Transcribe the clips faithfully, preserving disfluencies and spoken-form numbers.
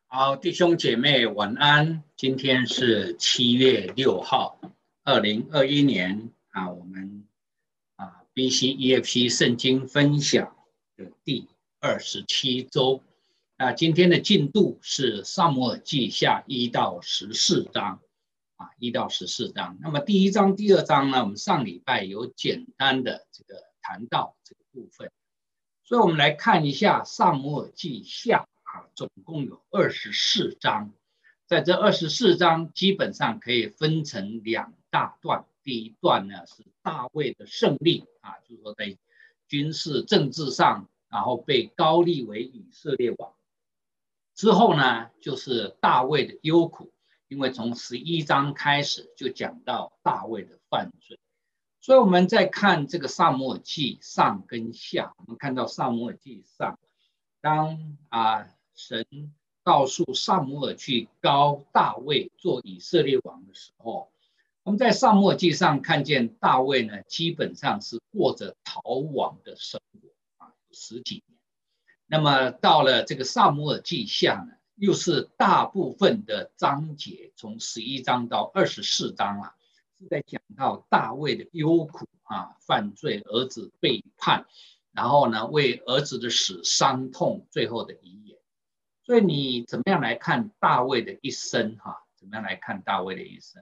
好，弟兄姐妹晚安。今天是七月六号，二零二一年啊，我们啊 B C E F C 圣经分享的第二十七周。啊，今天的进度是撒母耳记下一到十四章啊，一到十四章。那么第一章、第二章呢，我们上礼拜有简单的这个谈到这个部分，所以我们来看一下撒母耳记下。啊，总共有二十四章，在这二十四章基本上可以分成两大段。第一段呢是大卫的胜利啊，就是说在军事政治上，然后被高立为以色列王。之后呢就是大卫的忧苦，因为从十一章开始就讲到大卫的犯罪。所以我们在看这个撒母耳记上跟下，我们看到撒母耳记上，当啊神告诉撒母耳去膏大卫做以色列王的时候，我们在撒母耳记上看见大卫呢，基本上是过着逃亡的生活啊，十几年。那么到了这个撒母耳记下呢，又是大部分的章节，从十一章到二十四章啊，是在讲到大卫的忧苦啊，犯罪，儿子背叛，然后呢为儿子的死伤痛，最后的遗言。所以你怎么样来看大卫的一生哈？怎么样来看大卫的一生？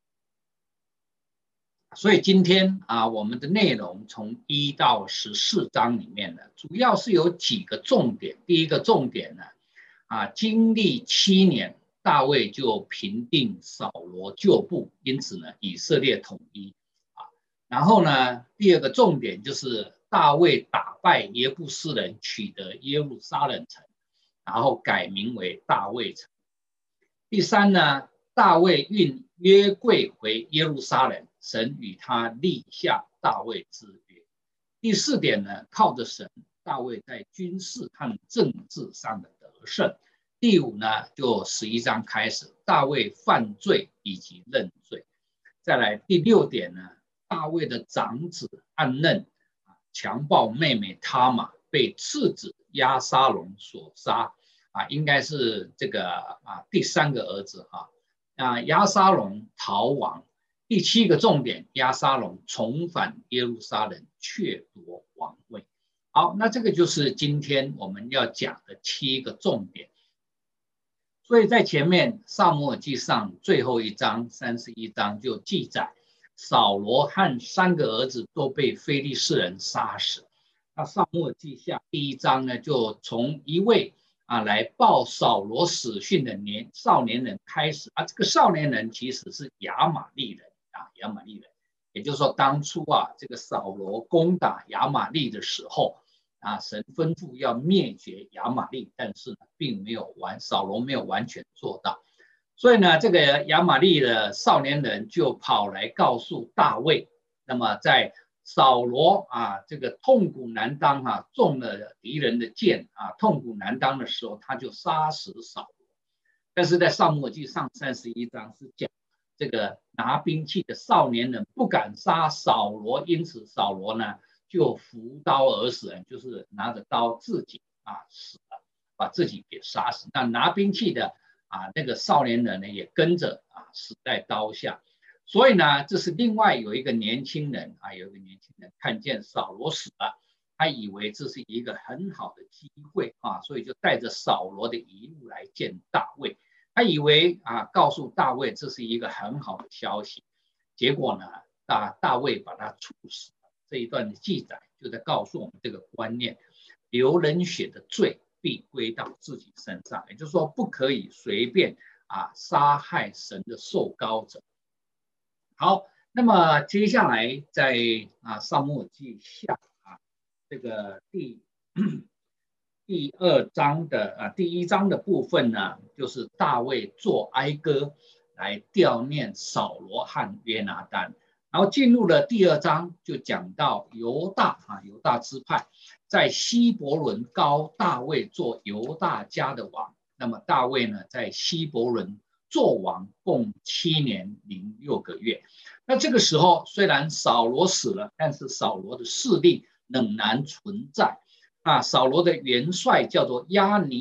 所以今天啊，我们的内容从一到十四章里面呢，主要是有几个重点。第一个重点呢，啊，经历七年，大卫就平定扫罗旧部，因此呢，以色列统一啊。然后呢，第二个重点就是大卫打败耶布斯人，取得耶路撒冷城。然后改名为大卫城。第三呢，大卫运约柜回耶路撒冷，神与他立下大卫之约。第四点呢，靠着神，大卫在军事和政治上的得胜。第五呢，就十一章开始，大卫犯罪以及认罪。再来第六点呢，大卫的长子暗嫩强暴妹妹他玛，被次子押沙龙所杀啊，应该是这个啊第三个儿子哈啊，押沙龙逃亡。第七个重点，押沙龙重返耶路撒冷，确夺王位。好，那这个就是今天我们要讲的七个重点。所以在前面撒母耳记上最后一章三十一章就记载，扫罗和三个儿子都被非利士人杀死。那撒母耳记下第一章呢，就从一位啊来报扫罗死讯的年少年人开始啊，这个少年人其实是亚玛利人啊，亚玛利人，也就是说当初啊这个扫罗攻打亚玛利的时候啊，神吩咐要灭绝亚玛利，但是呢并没有完，扫罗没有完全做到。所以呢，这个亚玛利的少年人就跑来告诉大卫，那么在扫罗啊，这个痛苦难当啊，中了敌人的箭啊，痛苦难当的时候，他就杀死扫罗。但是在撒母耳记上三十一章是讲这个拿兵器的少年人不敢杀扫罗，因此扫罗呢就扶刀而死，就是拿着刀自己啊死了，把自己给杀死。那拿兵器的啊那个少年人呢也跟着啊死在刀下。所以呢，这是另外有一个年轻人啊，有一个年轻人看见扫罗死了，他以为这是一个很好的机会啊，所以就带着扫罗的遗物来见大卫。他以为啊，告诉大卫这是一个很好的消息，结果呢，大大卫把他处死了。这一段的记载就在告诉我们这个观念：流人血的罪必归到自己身上，也就是说，不可以随便啊杀害神的受膏者。好，那么接下来在啊撒母耳记下啊这个第第二章的啊第一章的部分呢，就是大卫作哀歌来悼念扫罗和约拿单。然后进入了第二章，就讲到犹大啊犹大支派在希伯伦膏大卫做犹大家的王。那么大卫呢，在希伯伦做王共七年零六个月。那这个时候虽然扫罗死了，但是扫罗的势力仍然存在啊。扫罗的元帅叫做押尼尔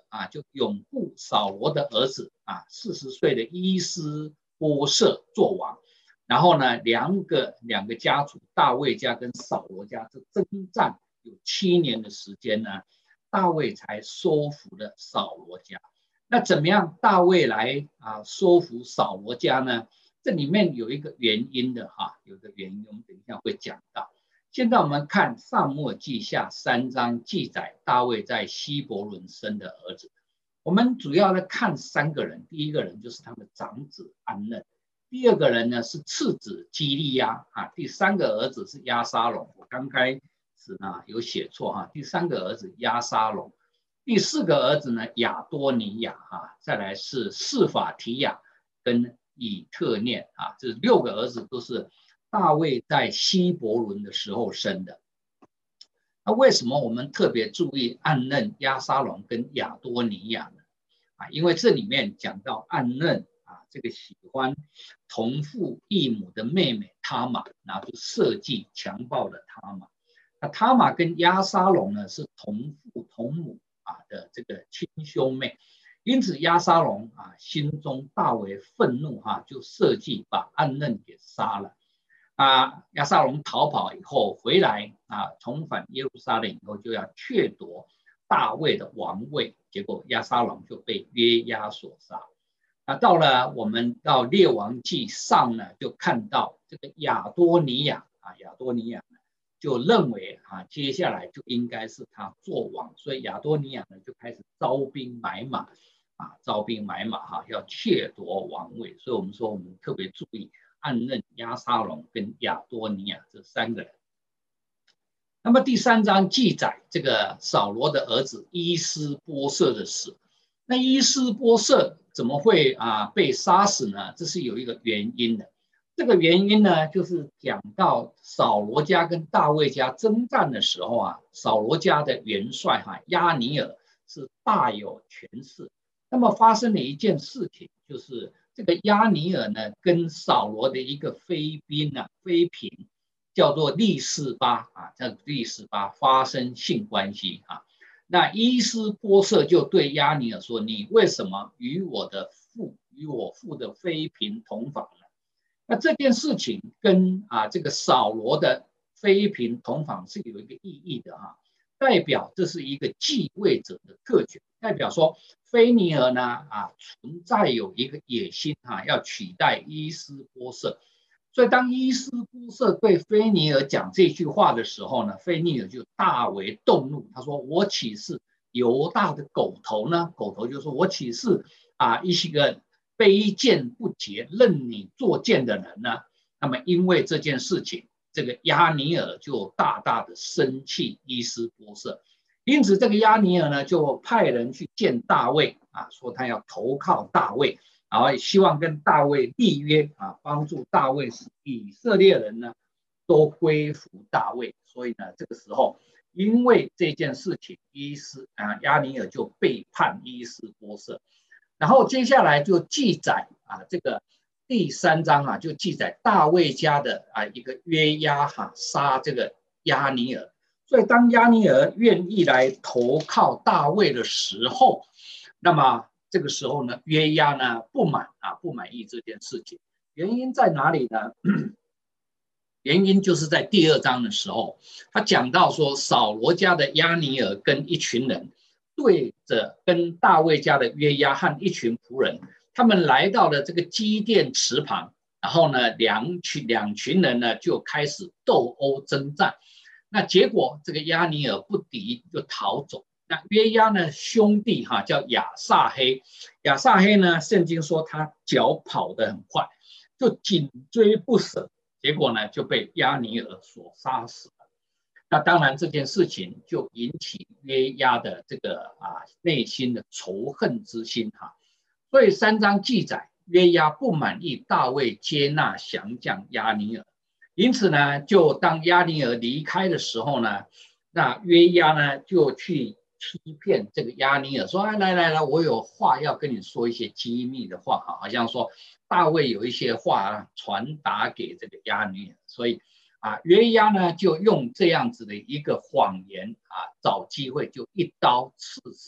啊，就拥护扫罗的儿子啊，四十岁的伊施波设做王。然后呢，两个两个家族，大卫家跟扫罗家，这征战有七年的时间呢，大卫才收服了扫罗家。那怎么样，大卫来啊收服扫罗家呢？这里面有一个原因的哈，有个原因，我们等一下会讲到。现在我们看撒母耳记下三章记载大卫在希伯伦生的儿子。我们主要来看三个人，第一个人就是他的长子安嫩，第二个人呢是次子基利亚啊，第三个儿子是押沙龙。我刚开始呢有写错哈，第三个儿子押沙龙，第四个儿子呢亚多尼亚啊，再来是示法提亚跟以特念啊，这六个儿子都是大卫在希伯伦的时候生的。那为什么我们特别注意暗嫩、押沙龙跟亚多尼亚呢？啊，因为这里面讲到暗嫩啊，这个喜欢同父异母的妹妹他玛，然后就设计强暴了他玛。那他玛跟押沙龙呢是同父同母啊的这个亲兄妹，因此押沙龙啊心中大为愤怒哈、啊，就设计把暗嫩给杀了。啊，押沙龙逃跑以后回来啊，重返耶路撒冷以后就要掠夺大卫的王位，结果押沙龙就被约押所杀。那到了我们到列王记上呢，就看到这个亚多尼亚啊，亚多尼亚呢就认为啊，接下来就应该是他做王，所以亚多尼亚呢就开始招兵买马啊，招兵买马哈、啊，要掠夺王位。所以我们说我们特别注意暗嫩、押沙龙跟亚多尼亚这三个人。那么第三章记载这个扫罗的儿子伊施波设的死。那伊施波设怎么会啊被杀死呢？这是有一个原因的。这个原因呢，就是讲到扫罗家跟大卫家征战的时候啊，扫罗家的元帅哈、啊、押尼尔是大有权势。那么发生了一件事情，就是这个押尼尔呢跟扫罗的一个妃嫔啊妃嫔叫做利示巴啊，叫利示巴发生性关系啊。那伊施波设就对押尼尔说：“你为什么与我的父与我父的妃嫔同房呢？”那这件事情跟啊这个扫罗的妃嫔同房是有一个意义的哈、啊，代表这是一个继位者的特权，代表说菲尼尔呢啊存在有一个野心哈、啊，要取代伊施波设。所以当伊施波设对菲尼尔讲这句话的时候呢，菲尼尔就大为动怒，他说：“我岂是犹大的狗头呢？狗头就是说我岂是啊一些个卑贱不洁、任你作贱的人呢？”那么因为这件事情，这个押尼尔就大大的生气伊施波设，因此这个押尼尔呢就派人去见大卫啊，说他要投靠大卫。然后希望跟大卫立约啊，帮助大卫使以色列人呢都归服大卫。所以呢，这个时候因为这件事情，伊施啊押尼尔就背叛伊施波设。然后接下来就记载啊，这个第三章啊，就记载大卫家的啊一个约押哈、啊、杀这个押尼尔。所以当押尼尔愿意来投靠大卫的时候，那么这个时候呢，约押呢不满啊，不满意这件事情。原因在哪里呢？原因就是在第二章的时候，他讲到说，扫罗家的押尼尔跟一群人对着跟大卫家的约押和一群仆人，他们来到了这个基甸池旁，然后呢，两群两群人呢就开始斗殴征战。那结果这个押尼尔不敌就逃走。那约押呢兄弟哈、啊、叫亚撒黑，亚撒黑呢圣经说他脚跑得很快，就紧追不舍，结果呢就被押尼尔所杀死了。那当然这件事情就引起约押的这个啊内心的仇恨之心哈、啊，所以三章记载约押不满意大卫接纳降将押尼尔，因此呢就当押尼尔离开的时候呢，那约押呢就去欺骗这个押尼尔说：“哎，来来来，我有话要跟你说，一些机密的话，好像说大卫有一些话传达给这个押尼尔，所以啊，约押呢就用这样子的一个谎言啊，找机会就一刀刺死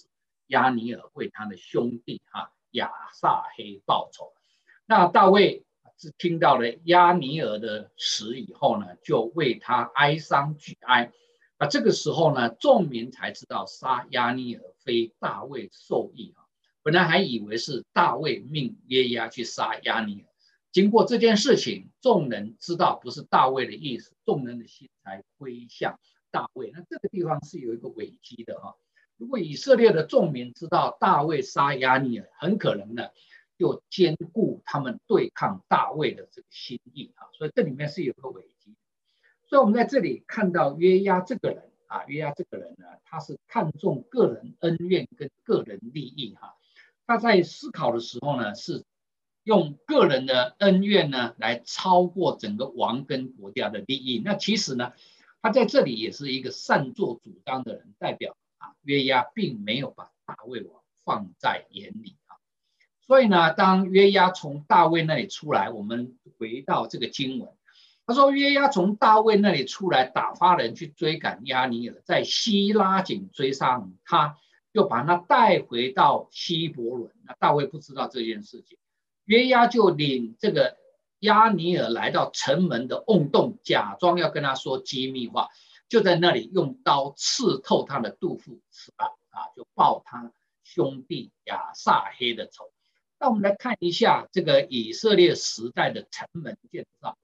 亚尼尔为他的兄弟哈亚撒黑报仇。那大卫听到了亚尼尔的死以后呢，就为他哀伤举哀。那这个时候呢，众民才知道杀亚尼尔非大卫授意啊，本来还以为是大卫命约押去杀亚尼尔。经过这件事情，众人知道不是大卫的意思，众人的心才归向大卫。那这个地方是有一个危机的哈。如果以色列的众民知道大卫杀亚尼尔，很可能呢就兼顾他们对抗大卫的这个心意啊，所以这里面是有个危机。所以我们在这里看到约押这个人啊，约押这个人呢，他是看重个人恩怨跟个人利益哈。他在思考的时候呢，是用个人的恩怨呢来超过整个王跟国家的利益。那其实呢，他在这里也是一个擅作主张的人，代表啊约押并没有把大卫王放在眼里啊。所以呢，当约押从大卫那里出来，我们回到这个经文。他说约押从大卫那里出来，打发人去追赶亚尼尔，在西拉井追上他，就把他带回到希伯伦。那大卫不知道这件事情，约押就领这个亚尼尔来到城门的瓮洞，假装要跟他说机密话，就在那里用刀刺透他的肚腹，死了啊，就报他兄弟亚撒黑的仇。那我们来看一下这个以色列时代的城门建造。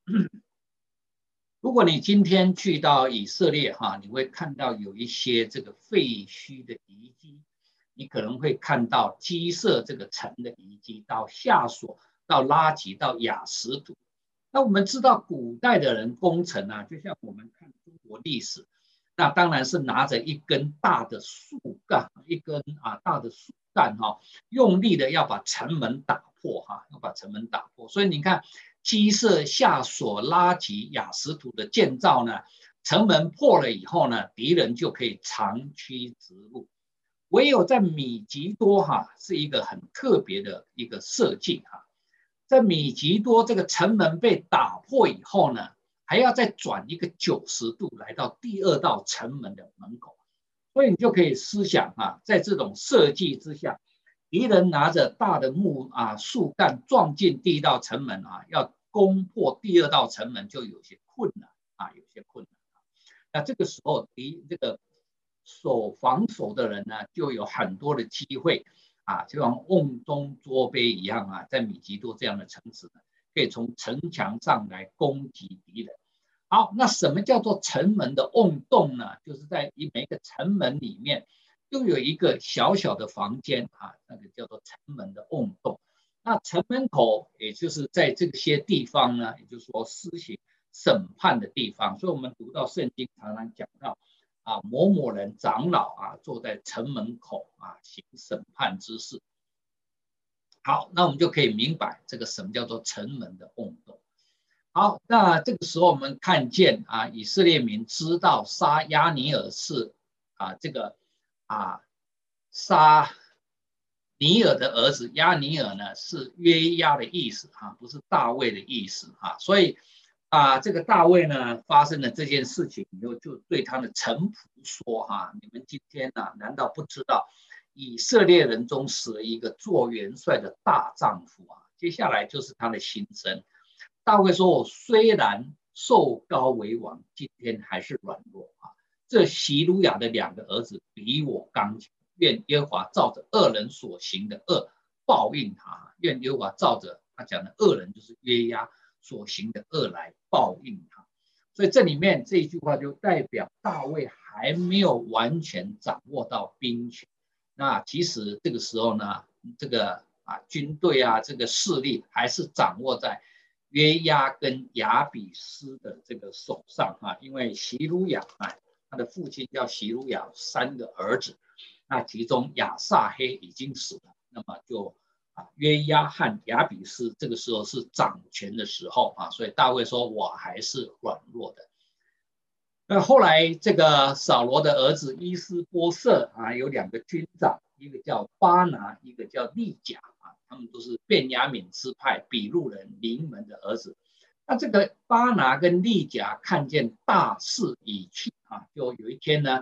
如果你今天去到以色列哈，你会看到有一些这个废墟的遗迹，你可能会看到基色这个城的遗迹，到夏所，到拉吉，到雅什图。那我们知道古代的人攻城啊，就像我们看中国历史，那当然是拿着一根大的树干，一根啊大的树干哈，用力的要把城门打破哈，要把城门打破。所以你看。基色、夏所、拉吉、雅什图的建造呢，城门破了以后呢，敌人就可以长驱直入。唯有在米吉多哈是一个很特别的一个设计哈，在米吉多这个城门被打破以后呢，还要再转一个九十度来到第二道城门的门口，所以你就可以思想啊，在这种设计之下，敌人拿着大的木啊树干撞进第一道城门啊，要攻破第二道城门就有些困难啊，有些困难。那这个时候，敌这个守防守的人呢，就有很多的机会啊，就像瓮中捉鳖一样啊，在米吉多这样的城池呢，可以从城墙上来攻击敌人。好，那什么叫做城门的瓮洞呢？就是在每个城门里面又有一个小小的房间啊，那个叫做城门的瓮洞。那城门口也就是在这些地方呢，也就是说施行审判的地方。所以我们读到圣经常常讲到啊，某某人长老啊坐在城门口啊行审判之事。好，那我们就可以明白这个什么叫做城门的瓮洞。好，那这个时候我们看见啊，以色列民知道杀亚尼尔是啊这个啊杀。尼尔的儿子亚尼尔呢，是约押的意思啊，不是大卫的意思啊。所以啊，这个大卫呢，发生了这件事情以后，就对他的臣仆说哈、啊，你们今天呢、啊，难道不知道以色列人中死了一个做元帅的大丈夫啊？接下来就是他的心声。大卫说：“我虽然受高为王，今天还是软弱啊。这希鲁雅的两个儿子比我刚强。”愿耶和华照着恶人所行的恶报应他，愿耶和华照着他讲的恶人就是约押所行的恶来报应他。所以这里面这一句话就代表大卫还没有完全掌握到兵权。那其实这个时候呢，这个啊军队啊这个势力还是掌握在约押跟亚比斯的这个手上啊，因为希鲁雅啊，他的父亲叫希鲁雅，三个儿子。那其中亚撒黑已经死了，那么就啊约押和亚比斯这个时候是掌权的时候啊，所以大卫说我还是软弱的。那后来这个扫罗的儿子伊斯波瑟啊，有两个军长，一个叫巴拿，一个叫利甲啊，他们都是便雅悯支派比路人临门的儿子。那这个巴拿跟利甲看见大势已去啊，就有一天呢。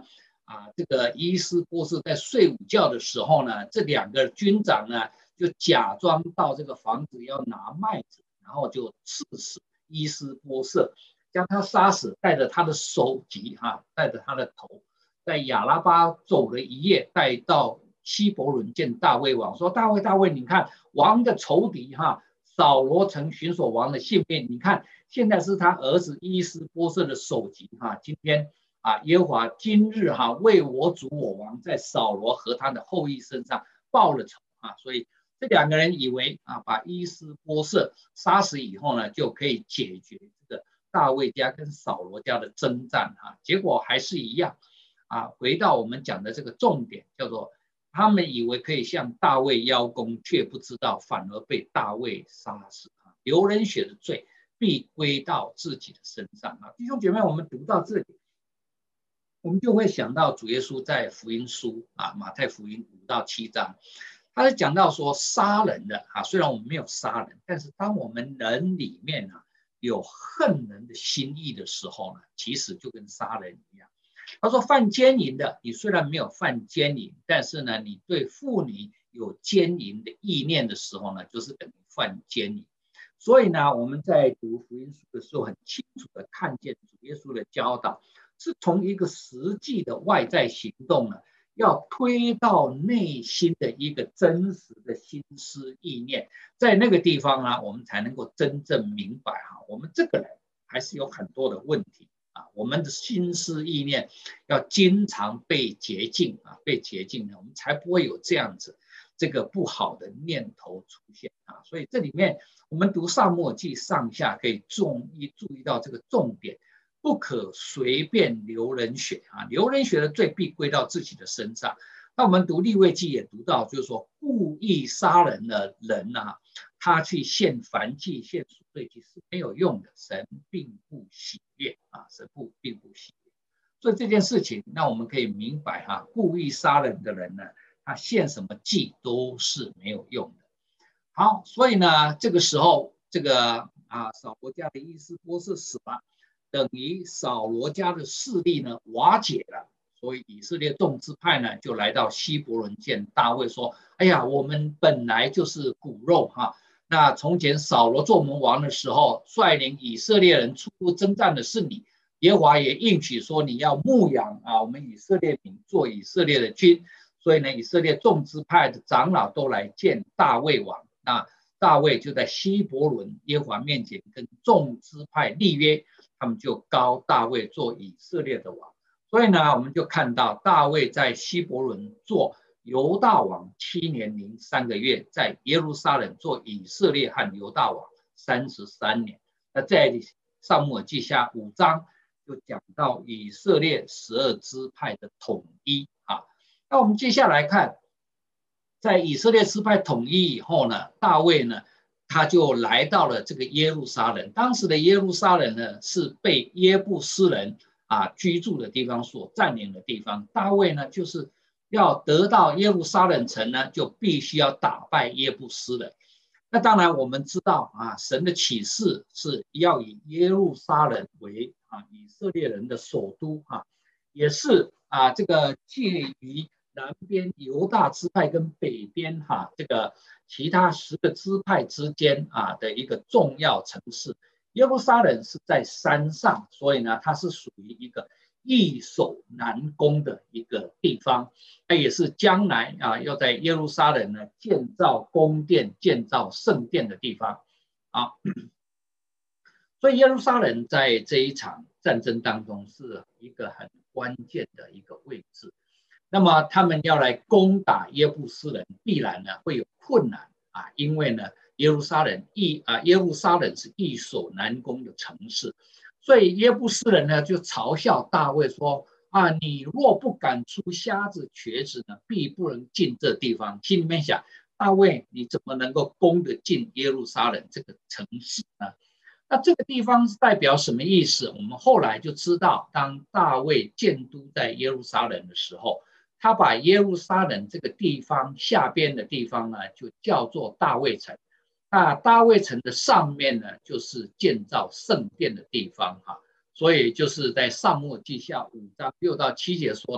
啊，这个伊斯波士在睡午觉的时候呢，这两个军长呢就假装到这个房子要拿麦子，然后就刺死伊斯波士，将他杀死，带着他的首级哈、啊，带着他的头，在亚拉巴走了一夜，带到希伯伦见大卫王，说大卫大卫，你看王的仇敌哈、啊，扫罗曾寻索王的性命，你看现在是他儿子伊斯波士的首级哈、啊，今天。啊，耶和华今日哈、啊、为我主我王在扫罗和他的后裔身上报了仇啊，所以这两个人以为啊把伊斯波瑟杀死以后呢，就可以解决这个大卫家跟扫罗家的征战啊，结果还是一样啊。回到我们讲的这个重点，叫做他们以为可以向大卫邀功，却不知道反而被大卫杀死啊，流人血的罪必归到自己的身上啊。弟兄姐妹，我们读到这里。我们就会想到主耶稣在福音书啊，马太福音五到七章，他是讲到说杀人的啊，虽然我们没有杀人，但是当我们人里面啊有恨人的心意的时候呢，其实就跟杀人一样。他说犯奸淫的，你虽然没有犯奸淫，但是呢，你对妇女有奸淫的意念的时候呢，就是等于犯奸淫。所以呢，我们在读福音书的时候，很清楚的看见主耶稣的教导。是从一个实际的外在行动呢，要推到内心的一个真实的心思意念，在那个地方呢，我们才能够真正明白哈，我们这个人还是有很多的问题啊，我们的心思意念要经常被洁净啊，被洁净呢，我们才不会有这样子这个不好的念头出现啊。所以这里面我们读撒母耳记上下可以注意注意到这个重点。不可随便流人血啊！流人血的罪必归到自己的身上。那我们读利未记也读到，就是说故意杀人的人啊，他去献燔祭、献赎罪祭是没有用的，神并不喜悦啊，神不并不喜悦。所以这件事情，那我们可以明白哈、啊，故意杀人的人呢，他献什么祭都是没有用的。好，所以呢，这个时候这个啊，扫罗家的伊斯波士死了。等于扫罗家的势力呢瓦解了，所以以色列众支派呢就来到希伯伦见大卫说：“哎呀，我们本来就是骨肉哈。那从前扫罗做我们王的时候，率领以色列人出入征战的是你，耶和华也应许说你要牧养啊我们以色列民做以色列的君。所以呢，以色列众支派的长老都来见大卫王。那大卫就在希伯伦耶和华面前跟众支派立约。”他们就膏大卫做以色列的王，所以呢，我们就看到大卫在希伯伦做犹大王七年零三个月，在耶路撒冷做以色列和犹大王三十三年。那在撒母耳记下五章就讲到以色列十二支派的统一啊。那我们接下来看，在以色列支派统一以后呢，大卫呢。他就来到了这个耶路撒冷，当时的耶路撒冷呢是被耶布斯人啊居住的地方所占领的地方。大卫呢就是要得到耶路撒冷城呢，就必须要打败耶布斯人。那当然我们知道啊，神的启示是要以耶路撒冷为啊以色列人的首都啊，也是啊这个介于南边犹大支派跟北边哈、啊、这个。其他十个支派之间啊的一个重要城市，耶路撒冷是在山上，所以呢，它是属于一个易守难攻的一个地方。它也是将来啊要在耶路撒冷呢建造宫殿、建造圣殿的地方啊。所以耶路撒冷在这一场战争当中是一个很关键的一个位置。那么他们要来攻打耶布斯人，必然呢会有困难啊，因为呢耶路撒冷易啊耶路撒冷是易守难攻的城市，所以耶布斯人呢就嘲笑大卫说啊，你若不赶出瞎子瘸子呢，必不能进这地方。心里面想，大卫你怎么能够攻得进耶路撒冷这个城市呢？那这个地方是代表什么意思？我们后来就知道，当大卫建都在耶路撒冷的时候。他把耶路撒冷这个地方下边的地方呢，就叫做大卫城。那大卫城的上面呢，就是建造圣殿的地方哈。所以就是在撒母耳记下五章六到七节说的，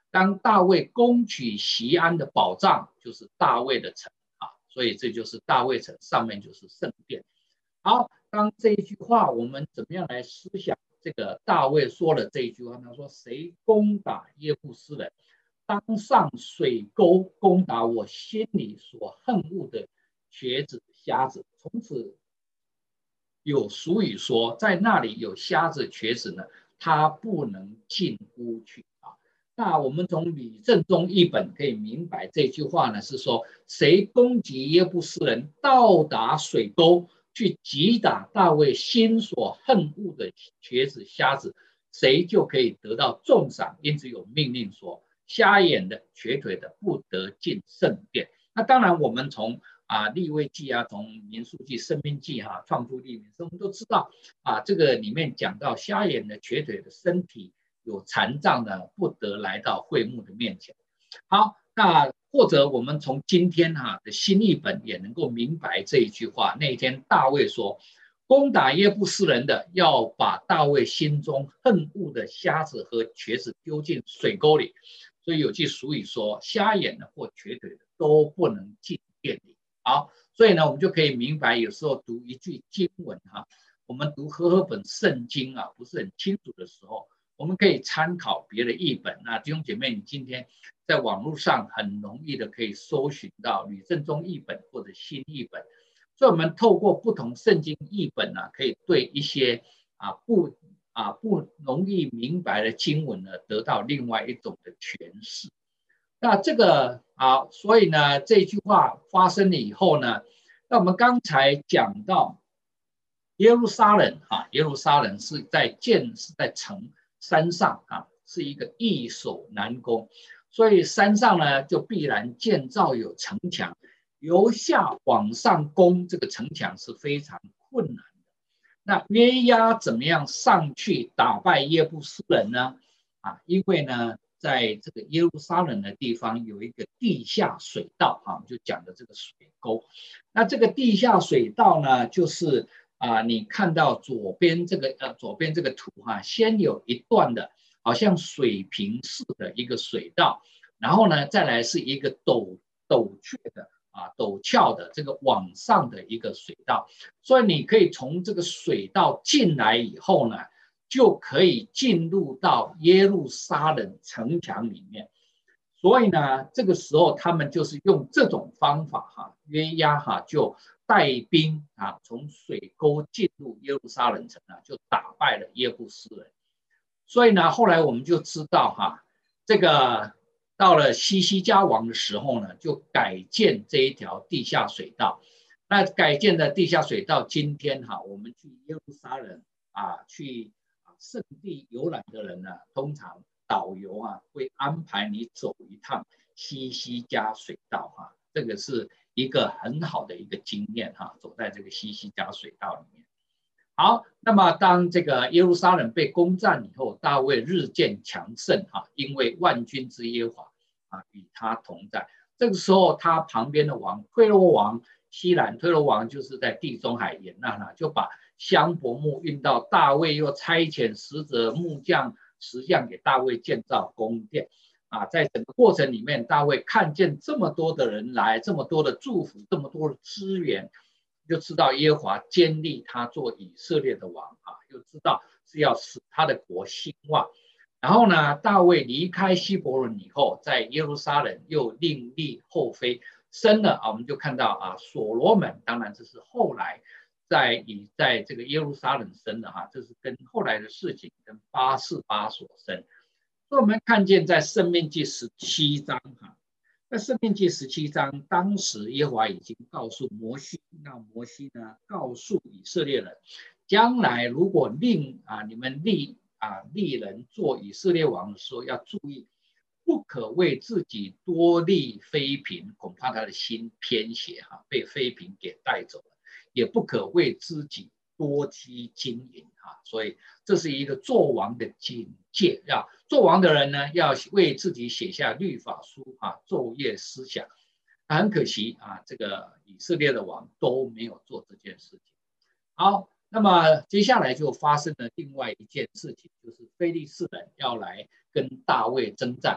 当大卫攻取锡安的宝藏，就是大卫的城啊，所以这就是大卫城，上面就是圣殿。好，当这一句话，我们怎么样来思想这个大卫说了这一句话？他说：“谁攻打耶布斯人，当上水沟攻打我心里所恨恶的瘸子、瞎子。”从此有俗语说，在那里有瞎子、瘸子呢，他不能进屋去啊。那我们从吕正中译本可以明白这句话呢，是说谁攻击耶布斯人，到达水沟去击打大卫心所恨恶的瘸子、瞎子，谁就可以得到重赏。因此有命令说，瞎眼的、瘸腿的不得进圣殿。那当然，我们从啊，利未记啊，从民数记、申命记哈、啊，创出利民，我们都知道啊，这个里面讲到瞎眼的、瘸腿的身体有残障的，不得来到会幕的面前。好，那或者我们从今天哈、啊、的新译本也能够明白这一句话。那一天大卫说，攻打耶布斯人的，要把大卫心中恨恶的瞎子和瘸子丢进水沟里。所以有句俗语说，瞎眼的或瘸腿的都不能进殿里。好，所以呢，我们就可以明白，有时候读一句经文哈，我们读和合本圣经啊，不是很清楚的时候，我们可以参考别的译本。那弟兄姐妹，你今天在网络上很容易的可以搜寻到吕正中译本或者新译本，所以我们透过不同圣经译本呢、啊，可以对一些啊不啊不容易明白的经文呢，得到另外一种的诠释。那这个啊，所以呢，这句话发生了以后呢，那我们刚才讲到耶路撒冷啊，耶路撒冷是在建是在城山上啊，是一个易守难攻，所以山上呢就必然建造有城墙，由下往上攻这个城墙是非常困难的。那约押怎么样上去打败耶布斯人呢？啊，因为呢，在这个耶路撒冷的地方有一个地下水道啊，就讲的这个水沟。那这个地下水道呢，就是啊，你看到左边这个呃左边这个图哈、啊，先有一段的好像水平式的一个水道，然后呢，再来是一个陡陡峭的啊陡峭的这个往上的一个水道，所以你可以从这个水道进来以后呢，就可以进入到耶路撒冷城墙里面。所以呢，这个时候他们就是用这种方法哈，约押哈就带兵啊，从水沟进入耶路撒冷城啊，就打败了耶布斯人。所以呢，后来我们就知道哈，这个到了西西家王的时候呢，就改建这一条地下水道。那改建的地下水道，今天哈，我们去耶路撒冷啊，去圣地游览的人呢，通常导游啊会安排你走一趟西西家水道哈，这个是一个很好的一个经验哈，走在这个西西家水道里面。好，那么当这个耶路撒冷被攻占以后，大卫日渐强盛哈，因为万军之耶和华啊与他同在。这个时候，他旁边的王推罗王西兰，推罗王就是在地中海沿岸啊，就把香柏木运到，大卫又差遣使者木匠石匠给大卫建造宫殿啊。在整个过程里面，大卫看见这么多的人来，这么多的祝福，这么多的资源，就知道耶和华坚立他做以色列的王啊，又知道是要使他的国兴旺。然后呢，大卫离开希伯伦以后，在耶路撒冷又另立后妃，生了啊，我们就看到啊，所罗门，当然这是后来在以在这个耶路撒冷生的哈，这是跟后来的事情跟八四八所生。所以我们看见在申命记十七章哈，在申命记十七章，当时耶和华已经告诉摩西，那摩西呢告诉以色列人，将来如果令啊你们立啊立人做以色列王的时候，要注意，不可为自己多立妃嫔，恐怕他的心偏邪哈，被妃嫔给带走了；也不可为自己多积金银哈。所以这是一个做王的警戒啊！做王的人呢，要为自己写下律法书啊，昼夜思想。很可惜啊，这个以色列的王都没有做这件事情。好。那么接下来就发生了另外一件事情，就是非利士人要来跟大卫征战。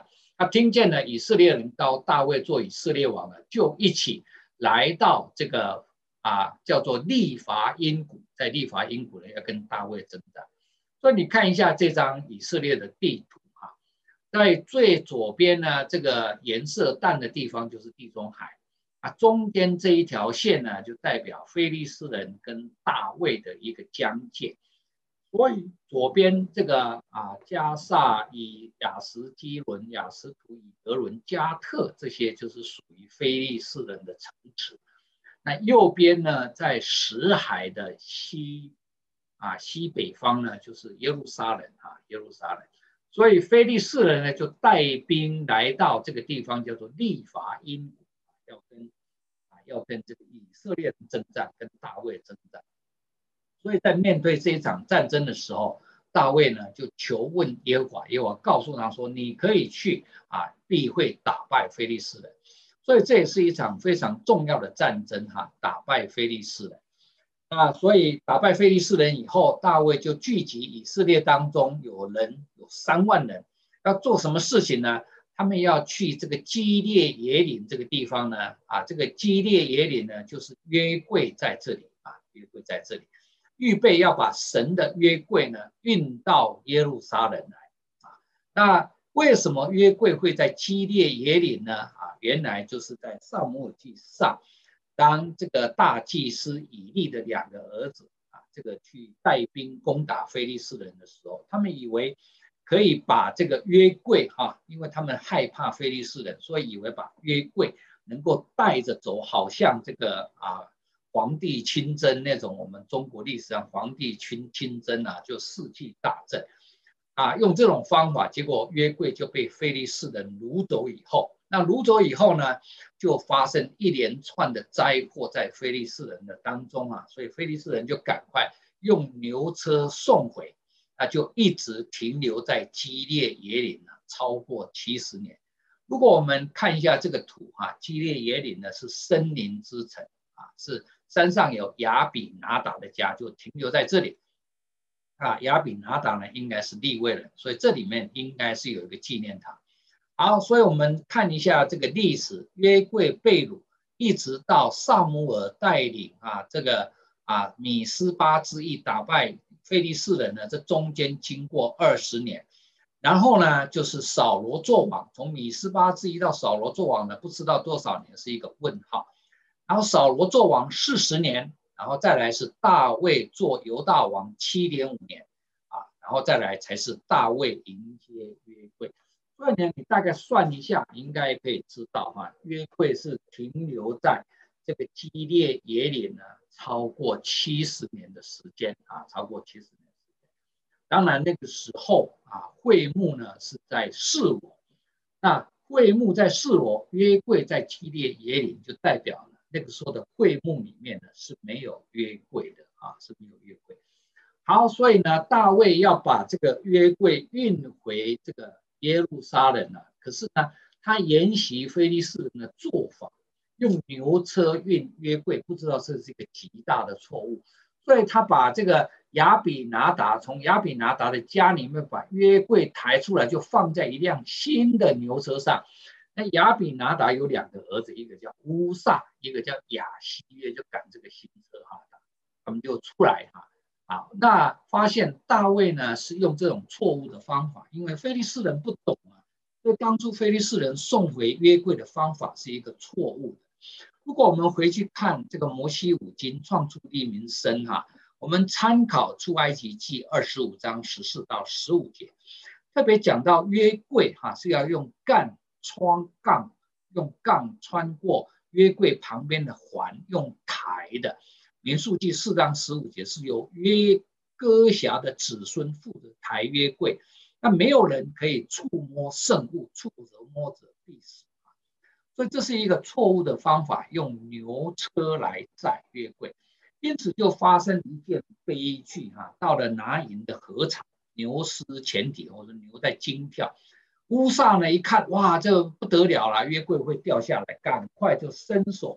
他听见了以色列人高大卫做以色列王了，就一起来到这个啊叫做利伐因谷，在利伐因谷呢要跟大卫征战。所以你看一下这张以色列的地图哈，在最左边呢，这个颜色淡的地方就是地中海啊，中间这一条线呢就代表非利士人跟大卫的一个疆界。所以左边这个啊加萨、以雅什基伦、雅什图、以格伦、加特，这些就是属于非利士人的城池。那右边呢，在死海的西啊西北方呢，就是耶路撒冷啊耶路撒冷。所以非利士人呢就带兵来到这个地方，叫做利伐因谷，要跟啊要跟这个以色列人征战，跟大卫征战。所以在面对这一场战争的时候，大卫呢就求问耶和华，耶和华告诉他说：“你可以去啊，必会打败非利士人。”所以这也是一场非常重要的战争哈，打败非利士人。啊，所以打败非利士人以后，大卫就聚集以色列当中有人有三万人，要做什么事情呢？他们要去这个基列耶岭这个地方呢，啊，这个基列耶岭呢，就是约柜在这里啊，约柜在这里。预备要把神的约柜呢运到耶路撒冷来啊。那为什么约柜会在基列耶岭呢？啊，原来就是在撒母耳记上，当这个大祭司以利的两个儿子啊，这个去带兵攻打非利士人的时候，他们以为可以把这个约柜哈、啊，因为他们害怕非利士人，所以以为把约柜能够带着走，好像这个啊。皇帝亲征那种，我们中国历史上皇帝亲亲征啊，就士气大振啊，用这种方法，结果约柜就被非利士人掳走以后，那掳走以后呢，就发生一连串的灾祸在非利士人的当中啊，所以非利士人就赶快用牛车送回，啊，就一直停留在基列耶岭啊，超过七十年。如果我们看一下这个图啊，基列耶岭呢是森林之城啊，是。山上有亚比拿达的家，就停留在这里啊。亚比拿达呢，应该是利未人，所以这里面应该是有一个纪念堂。好，所以我们看一下这个历史，约柜被掳，一直到撒母耳带领啊这个啊米斯巴之役打败非利士人呢，这中间经过二十年。然后呢，就是扫罗作王，从米斯巴之役到扫罗作王呢，不知道多少年，是一个问号。然后扫罗做王四十年，然后再来是大卫做犹大王七点五年啊，然后再来才是大卫迎接约柜。所以呢，你大概算一下，应该可以知道哈、啊，约柜是停留在这个基列耶岭呢超过七十年的时间啊，超过七十年的时间。当然那个时候啊，会幕呢是在示罗，那会幕在示罗，约柜在基列耶岭，就代表那个时候的会幕里面呢是没有约柜的啊，是没有约柜。好，所以呢，大卫要把这个约柜运回这个耶路撒冷了。可是呢，他沿袭非利士人的做法，用牛车运约柜，不知道这是一个极大的错误。所以他把这个亚比拿达从亚比拿达的家里面把约柜抬出来，就放在一辆新的牛车上。那亚比拿达有两个儿子，一个叫乌撒，一个叫亚希约，就赶这个新车哈，他们就出来哈啊。那发现大卫呢是用这种错误的方法，因为非利士人不懂啊，所以当初非利士人送回约柜的方法是一个错误的。如果我们回去看这个摩西五经创出利民申哈，我们参考出埃及记二十五章十四到十五节，特别讲到约柜哈是要用干。穿杠用杠穿过约柜旁边的环，用抬的。民数记四章十五节是由约哥辖的子孙负责抬约柜，那没有人可以触摸圣物，触则摸者必死。所以这是一个错误的方法，用牛车来载约柜，因此就发生一件悲剧哈。到了拿营的禾场，牛失前蹄，或者牛在惊跳。乌撒呢一看，哇，这不得了了，约柜会掉下来，赶快就伸手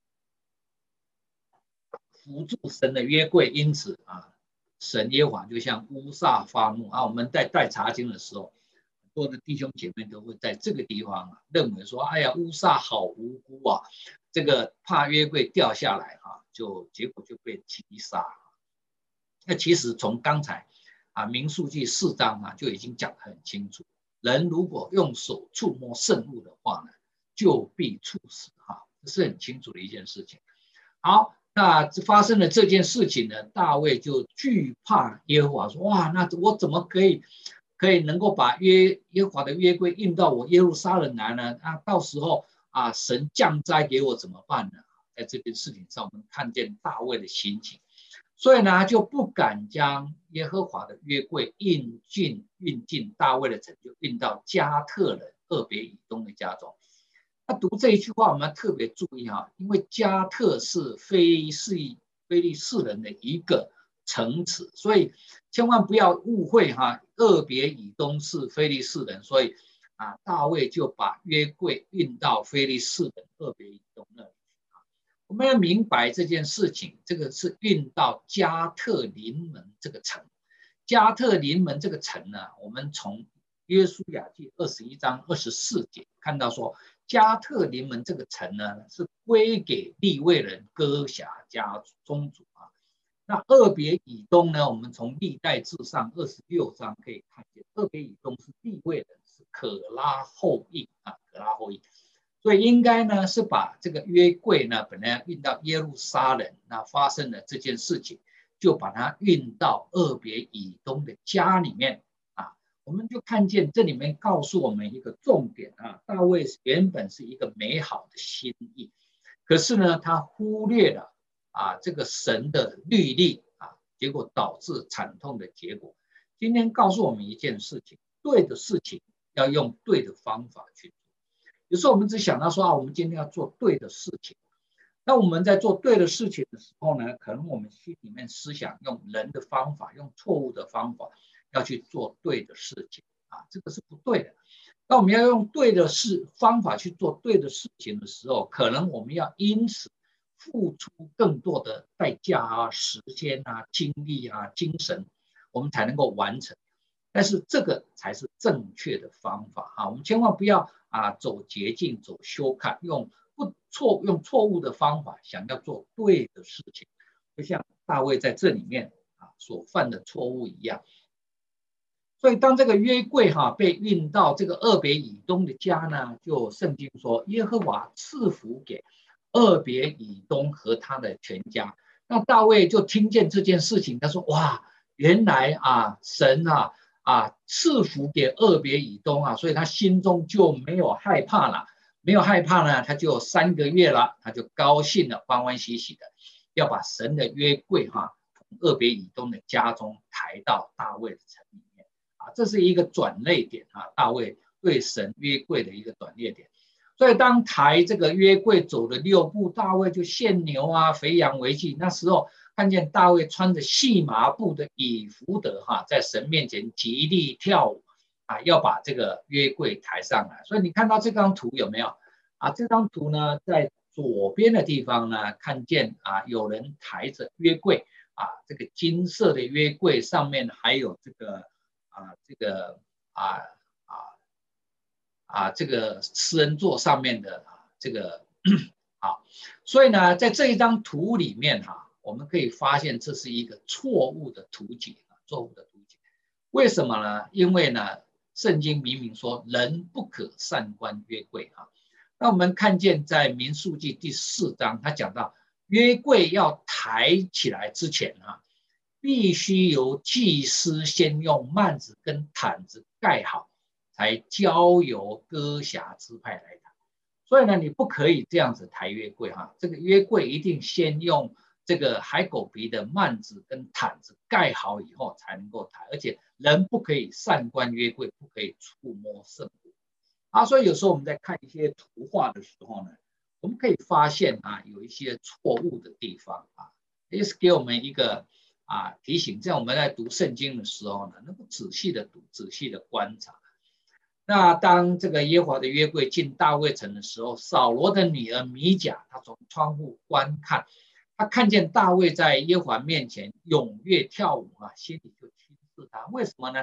扶住神的约柜。因此啊，神耶和华就向乌撒发怒啊。我们在带查经的时候，很多的弟兄姐妹都会在这个地方啊，认为说，哎呀，乌撒好无辜啊，这个怕约柜掉下来哈、啊，就结果就被击杀。那其实从刚才啊民数记四章啊就已经讲得很清楚，人如果用手触摸圣物的话呢，就必处死哈、啊，这是很清楚的一件事情。好，那发生了这件事情呢，大卫就惧怕耶和华，说哇，那我怎么可以可以能够把约耶和华的约柜运到我耶路撒冷来呢？啊，到时候啊神降灾给我怎么办呢？在这件事情上，我们看见大卫的心情，所以呢就不敢将耶和华的约柜运进运进大卫的城，就运到加特人俄别以东的家中。那读这一句话，我们要特别注意哈，因为加特是非是非利士人的一个城池，所以千万不要误会哈，俄别以东是非利士人，所以啊，大卫就把约柜运到非利士人俄别以东那里。我们要明白这件事情，这个是运到加特临门这个城。加特临门这个城呢，我们从约书亚记二十一章二十四节看到说，加特临门这个城呢是归给利未人哥辖家宗族啊。那俄别以东呢，我们从历代志上二十六章可以看见，俄别以东是利未人，是可拉后裔啊，可拉后裔。所以应该呢是把这个约柜呢本来运到耶路撒冷，那发生了这件事情，就把它运到俄别以东的家里面啊。我们就看见这里面告诉我们一个重点啊，大卫原本是一个美好的心意，可是呢他忽略了啊这个神的律例啊，结果导致惨痛的结果。今天告诉我们一件事情，对的事情要用对的方法去做。有时候我们只想到说啊，我们今天要做对的事情。那我们在做对的事情的时候呢，可能我们心里面思想用人的方法，用错误的方法要去做对的事情啊，这个是不对的。那我们要用对的事方法去做对的事情的时候，可能我们要因此付出更多的代价啊、时间啊、精力啊、精神，我们才能够完成。但是这个才是正确的方法啊！我们千万不要啊走捷径、走shortcut，用不错用错误的方法想要做对的事情，就像大卫在这里面啊所犯的错误一样。所以当这个约柜哈、啊、被运到这个俄别以东的家呢，就圣经说耶和华赐福给俄别以东和他的全家。那大卫就听见这件事情，他说哇，原来啊神啊。啊，赐福给俄别以东啊，所以他心中就没有害怕了，没有害怕呢，他就三个月了，他就高兴了，欢欢喜喜的要把神的约柜哈、啊，从俄别以东的家中抬到大卫的城里面啊，这是一个转捩点啊，大卫对神约柜的一个转捩点。所以当抬这个约柜走了六步，大卫就献牛啊、肥羊为祭。那时候看见大卫穿着细麻布的以弗得哈，在神面前极力跳舞啊，要把这个约柜抬上来。所以你看到这张图有没有啊？这张图呢，在左边的地方呢，看见啊有人抬着约柜啊，这个金色的约柜上面还有这个啊这个啊啊啊这个施恩座上面的这个啊，所以呢，在这一张图里面哈、啊。我们可以发现这是一个错误的图解，错误的图解。为什么呢？因为呢，圣经明明说人不可擅观约柜啊。那我们看见在民数记第四章，他讲到约柜要抬起来之前啊，必须由祭司先用幔子跟毯子盖好，才交由哥辖支派来抬。所以呢，你不可以这样子抬约柜哈，这个约柜一定先用这个海狗皮的幔子跟毯子盖好以后才能够抬，而且人不可以擅观约柜，不可以触摸圣物啊。所以有时候我们在看一些图画的时候呢，我们可以发现啊有一些错误的地方啊，也是给我们一个啊提醒，这样我们在读圣经的时候呢，能够仔细的读，仔细的观察。那当这个耶和华的约柜进大卫城的时候，扫罗的女儿米甲，她从窗户观看。他看见大卫在耶和华面前踊跃跳舞啊，心里就轻视他。为什么呢？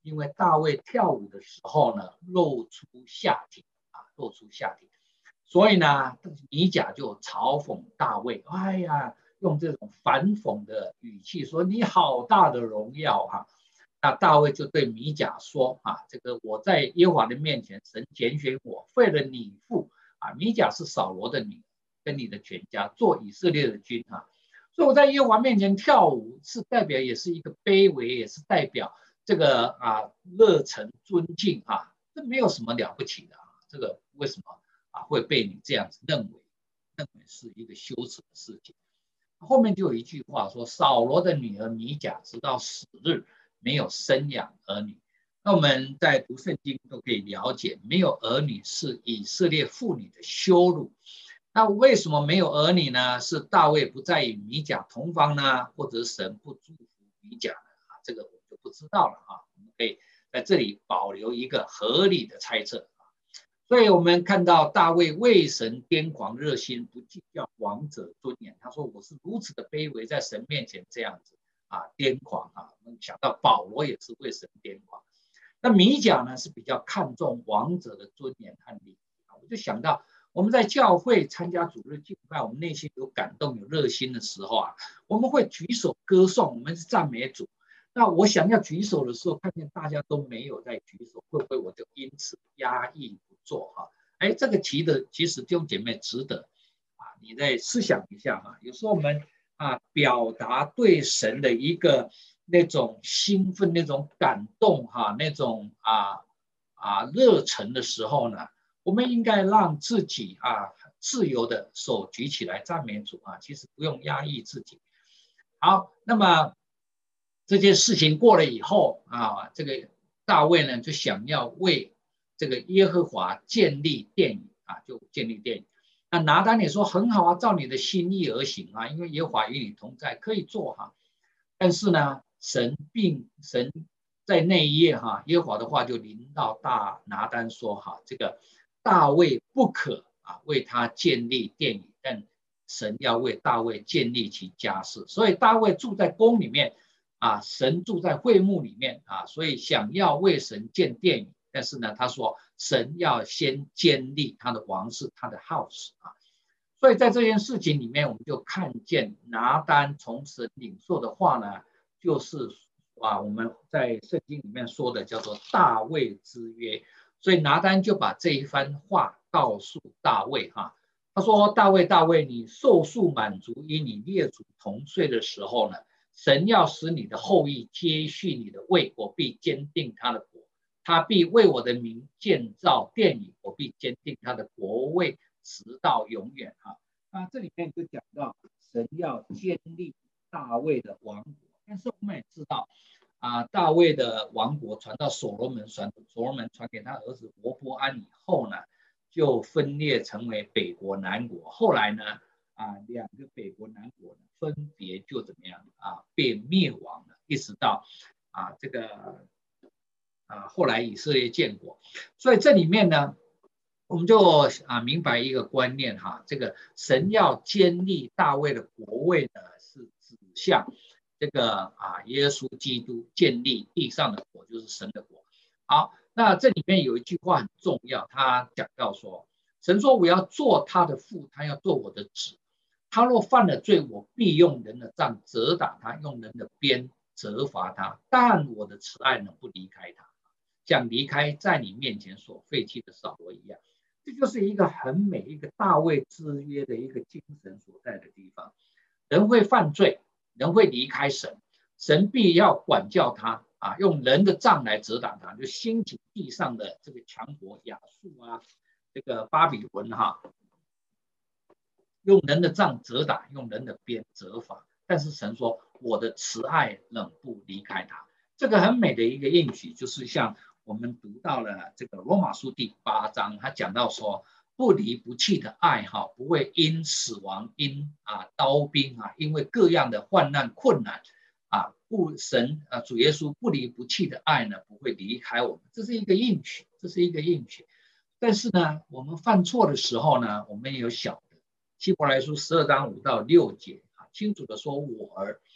因为大卫跳舞的时候呢，露出下体啊，露出下体，所以呢，米甲就嘲讽大卫，哎呀，用这种反讽的语气说：“你好大的荣耀哈、啊！”那大卫就对米甲说：“啊，这个我在耶和华的面前，神拣选我，废了你父啊。米甲是扫罗的女儿，跟你的全家做以色列的君啊。所以我在耶和华面前跳舞，是代表也是一个卑微，也是代表这个啊热忱尊敬啊，这没有什么了不起的啊。这个为什么啊会被你这样子认为，认为是一个羞耻的事情？”后面就有一句话说：“扫罗的女儿米甲直到死日没有生养儿女。”那我们在读圣经都可以了解，没有儿女是以色列妇女的羞辱。那为什么没有儿女呢？是大卫不再与米甲同房呢，或者神不祝福米甲呢？啊，这个我们就不知道了啊。我们可以在这里保留一个合理的猜测。所以我们看到大卫为神癫狂热心，不计较王者尊严。他说：“我是如此的卑微，在神面前这样子啊癫狂啊。”我们想到保罗也是为神癫狂。那米甲呢是比较看重王者的尊严和礼仪。我就想到我们在教会参加主日敬拜，我们内心有感动、有热心的时候啊，我们会举手歌颂，我们是赞美主。那我想要举手的时候，看见大家都没有在举手，会不会我就因此压抑不做哈？哎，这个提的其实弟兄姐妹值得啊，你再思想一下哈。有时候我们啊表达对神的一个那种兴奋、那种感动哈、那种啊啊热忱的时候呢，我们应该让自己啊自由的手举起来赞美主啊，其实不用压抑自己。好，那么这件事情过了以后啊，这个大卫呢就想要为这个耶和华建立殿宇啊，就建立殿宇。那拿单也说很好啊，照你的心意而行啊，因为耶和华与你同在，可以做哈、啊。但是呢，神并神在那一夜哈、啊，耶和华的话就临到大拿单说哈、啊，这个大卫不可啊为他建立殿宇，但神要为大卫建立其家室，所以大卫住在宫里面。啊，神住在会幕里面啊，所以想要为神建殿宇，但是呢，他说神要先建立他的王室，他的 house 啊，所以在这件事情里面，我们就看见拿单从神领受的话呢，就是啊，我们在圣经里面说的叫做大卫之约，所以拿单就把这一番话告诉大卫哈、啊，他说大卫大卫，你寿数满足，与你列祖同岁的时候呢。神要使你的后裔接续你的位，我必坚定他的国，他必为我的名建造殿宇，我必坚定他的国位，直到永远啊！那这里面就讲到神要建立大卫的王国，但是我们也知道啊，大卫的王国传到所罗门，传所罗门传给他儿子罗波安以后呢，就分裂成为北国南国，后来呢？啊，两个北国南国呢，分别就怎么样啊，被灭亡了，一直到啊这个啊后来以色列建国，所以这里面呢，我们就啊明白一个观念哈，这个神要建立大卫的国位呢，是指向这个啊耶稣基督建立地上的国，就是神的国。好，那这里面有一句话很重要，他讲到说，神说我要做他的父，他要做我的子。他若犯了罪，我必用人的杖责打他，用人的鞭责罚他。但我的慈爱呢，不离开他，像离开在你面前所废弃的扫罗一样。这就是一个很美、一个大卫之约的一个精神所在的地方。人会犯罪，人会离开神，神必要管教他啊，用人的杖来责打他，就兴起地上的这个强国亚述啊，这个巴比伦哈、啊。用人的杖责打，用人的鞭责罚，但是神说我的慈爱仍不离开他。这个很美的一个应许，就是像我们读到了这个罗马书第八章，他讲到说不离不弃的爱哈，不会因死亡、因啊刀兵啊，因为各样的患难困难啊，不神啊主耶稣不离不弃的爱呢，不会离开我们，这是一个应许，这是一个应许。但是呢，我们犯错的时候呢，我们也有小。希伯来书十二章五到六节啊，清楚的说，我儿，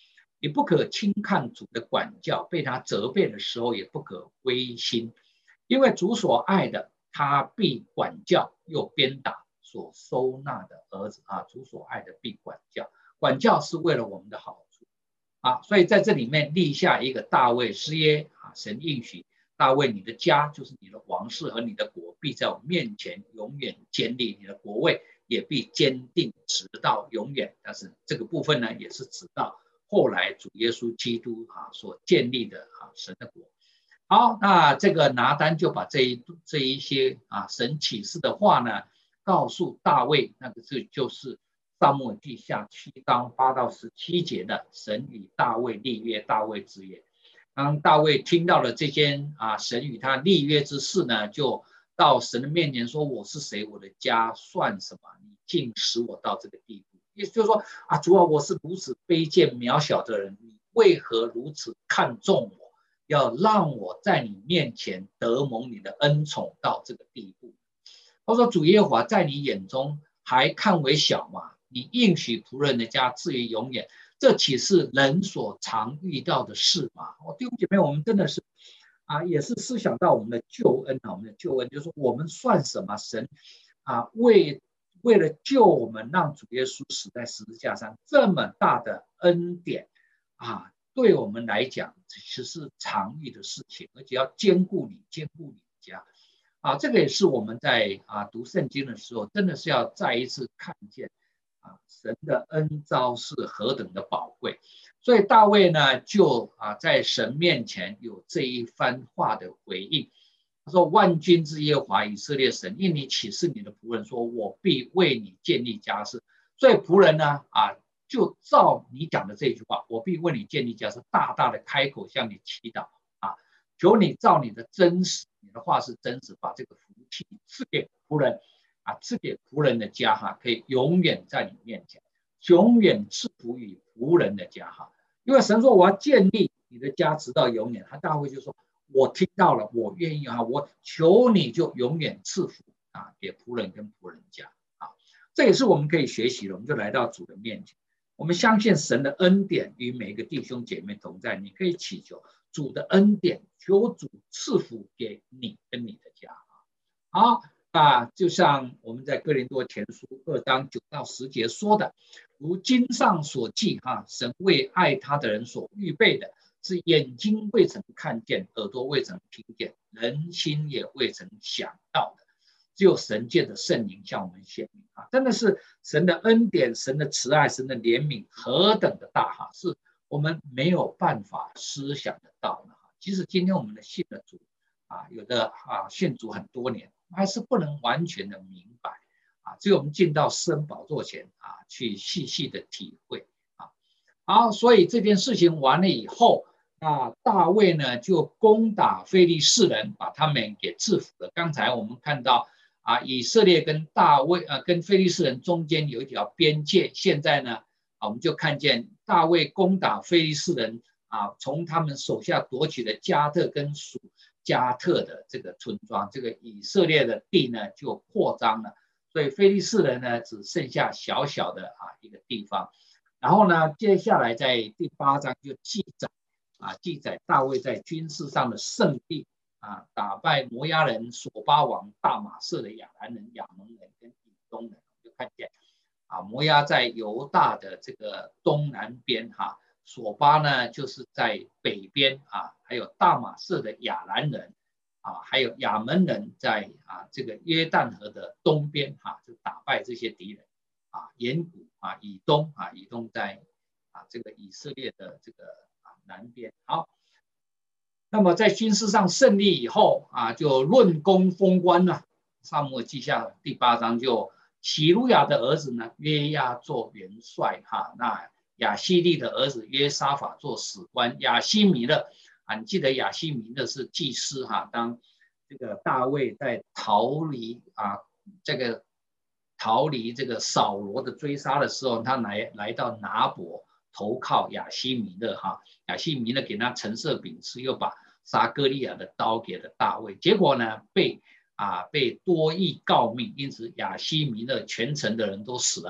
你不可轻看主的管教，被他责备的时候也不可灰心，因为主所爱的，他必管教又鞭打所收纳的儿子啊，主所爱的必管教，管教是为了我们的好处啊，所以在这里面立下一个大卫之约啊，神应许大卫，你的家就是你的王室和你的国，必在我面前永远坚立，你的国位也必坚定直到永远。但是这个部分呢，也是直到后来主耶稣基督啊所建立的啊神的国。好，那这个拿单就把这一这一些啊神启示的话呢，告诉大卫，那个是就是撒母耳记下七章八到十七节的神与大卫立约，大卫之约。当大卫听到了这件啊神与他立约之事呢，就到神的面前说：“我是谁？我的家算什么？你竟使我到这个地步。”意思就是说啊，主啊，我是如此卑贱渺小的人，你为何如此看重我，要让我在你面前得蒙你的恩宠到这个地步？他说：“主耶和华在你眼中还看为小吗？你应许仆人的家至于永远。”这岂是人所常遇到的事吗？哦，弟兄姐妹，我们真的是啊，也是思想到我们的救恩啊，我们的救恩就是说我们算什么？神啊，为为了救我们，让主耶稣死在十字架上，这么大的恩典啊，对我们来讲其实是常遇的事情，而且要兼顾你，兼顾你家啊，这个也是我们在啊读圣经的时候，真的是要再一次看见。啊，神的恩召是何等的宝贵，所以大卫呢，就啊在神面前有这一番话的回应。他说：“万军之耶和华以色列神，因你启示你的仆人说，我必为你建立家室。”所以仆人呢，啊，就照你讲的这句话，我必为你建立家室，大大的开口向你祈祷啊，求你照你的真实，你的话是真实，把这个福气赐给仆人。啊，赐给仆人的家哈，可以永远在你面前，永远赐福于仆人的家哈。因为神说我要建立你的家直到永远，他大卫就说：“我听到了，我愿意啊，我求你就永远赐福啊给仆人跟仆人家啊。”这也是我们可以学习的。我们就来到主的面前，我们相信神的恩典与每一个弟兄姐妹同在。你可以祈求主的恩典，求主赐福给你跟你的家啊。好。啊，就像我们在哥林多前书二章九到十节说的，如经上所记哈，神为爱他的人所预备的，是眼睛未曾看见，耳朵未曾听见，人心也未曾想到的，只有神借的圣灵向我们显明啊！真的是神的恩典、神的慈爱、神的怜悯何等的大哈，是我们没有办法思想得到的。即使今天我们的信的主啊，有的啊信主很多年。还是不能完全的明白啊，只有我们进到施恩宝座前啊，去细细的体会啊。好，所以这件事情完了以后，那大卫呢就攻打非利士人，把他们给制服了。刚才我们看到啊，以色列跟大卫呃跟非利士人中间有一条边界，现在呢啊，我们就看见大卫攻打非利士人啊，从他们手下夺取了加特跟属加特的这个村庄，这个以色列的地呢就扩张了，所以非利士人呢只剩下小小的啊一个地方。然后呢，接下来在第八章就记载啊，记载大卫在军事上的胜利啊，打败摩押人、索巴王、大马色的亚兰人、亚蒙人跟以东人，就看见啊，摩押在犹大的这个东南边哈。索巴呢，就是在北边啊，还有大马色的亚兰人啊，还有亚门人在啊这个约旦河的东边哈、啊，就打败这些敌人啊，沿谷啊以东啊，以东在啊这个以色列的这个啊南边。好，那么在军事上胜利以后啊，就论功封官了。撒母耳记下第八章就喜鲁雅的儿子呢约押做元帅哈，那。亚希利的儿子约沙法做史官，亚希米勒啊，你记得亚希米勒是祭司哈。当这个大卫在逃离啊，这个逃离这个扫罗的追杀的时候，他来来到拿伯投靠亚希米勒哈。亚希米勒给他陈设饼吃，又把撒歌利亚的刀给了大卫，结果呢被啊被多益告密，因此亚希米勒全城的人都死了。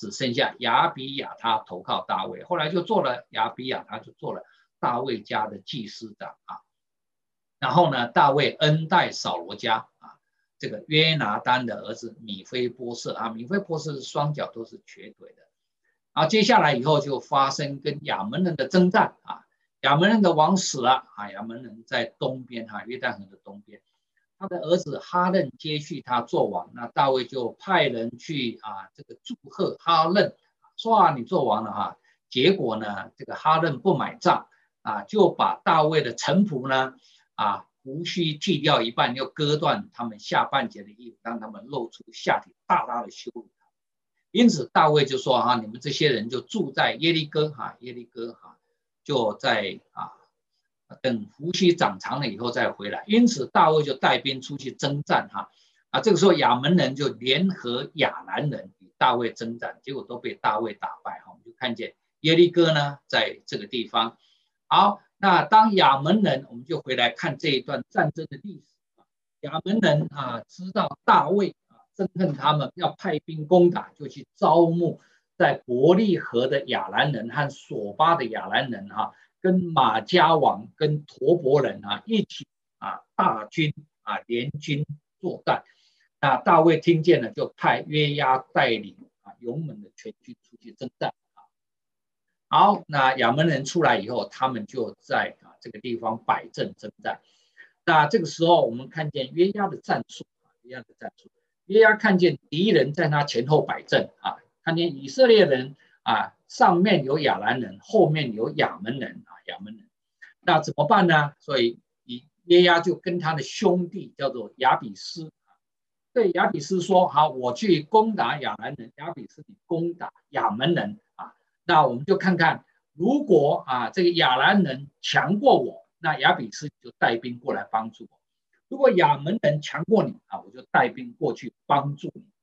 只剩下亚比亚他投靠大卫，后来就做了亚比亚他就做了大卫家的祭司长啊。然后呢，大卫恩待扫罗家啊，这个约拿单的儿子米非波设啊，米非波设是双脚都是瘸腿的。然后接下来以后就发生跟亚门人的征战啊，亚门人的王死了啊，亚门人在东边哈、啊，约旦河的东边，他的儿子哈嫩接续他做王，那大卫就派人去啊，这个祝贺哈嫩，说啊你做王了哈、啊，结果呢，这个哈嫩不买账啊，就把大卫的臣仆呢。啊，胡须剃掉一半，又割断他们下半截的衣服，让他们露出下体，大大的羞辱他们。因此大卫就说哈、啊，你们这些人就住在耶利哥哈、啊，耶利哥哈、啊，就在啊等胡须长长了以后再回来。因此大卫就带兵出去征战哈 啊, 啊，这个时候亚门人就联合亚兰人与大卫征战，结果都被大卫打败哈。我们就看见耶利哥呢在这个地方。好。那当亚门人，我们就回来看这一段战争的历史。亚门人啊，知道大卫啊憎恨他们，要派兵攻打，就去招募在伯利河的亚兰人和索巴的亚兰人哈、啊，跟马加王跟陀伯人啊一起啊大军啊联军作战。那大卫听见了，就派约押带领啊勇猛的全军出去征战。好，那亚门人出来以后，他们就在啊这个地方摆阵征战。那这个时候，我们看见约押的战术，约押的战术，约押看见敌人在他前后摆阵啊，看见以色列人啊，上面有亚兰人，后面有亚门人啊，亚门人，那怎么办呢？所以约押就跟他的兄弟叫做亚比斯，对亚比斯说：“好，我去攻打亚兰人，亚比斯你攻打亚门人啊。”那我们就看看，如果啊这个亚兰人强过我，那亚比斯就带兵过来帮助我；如果亚门人强过你啊，我就带兵过去帮助你。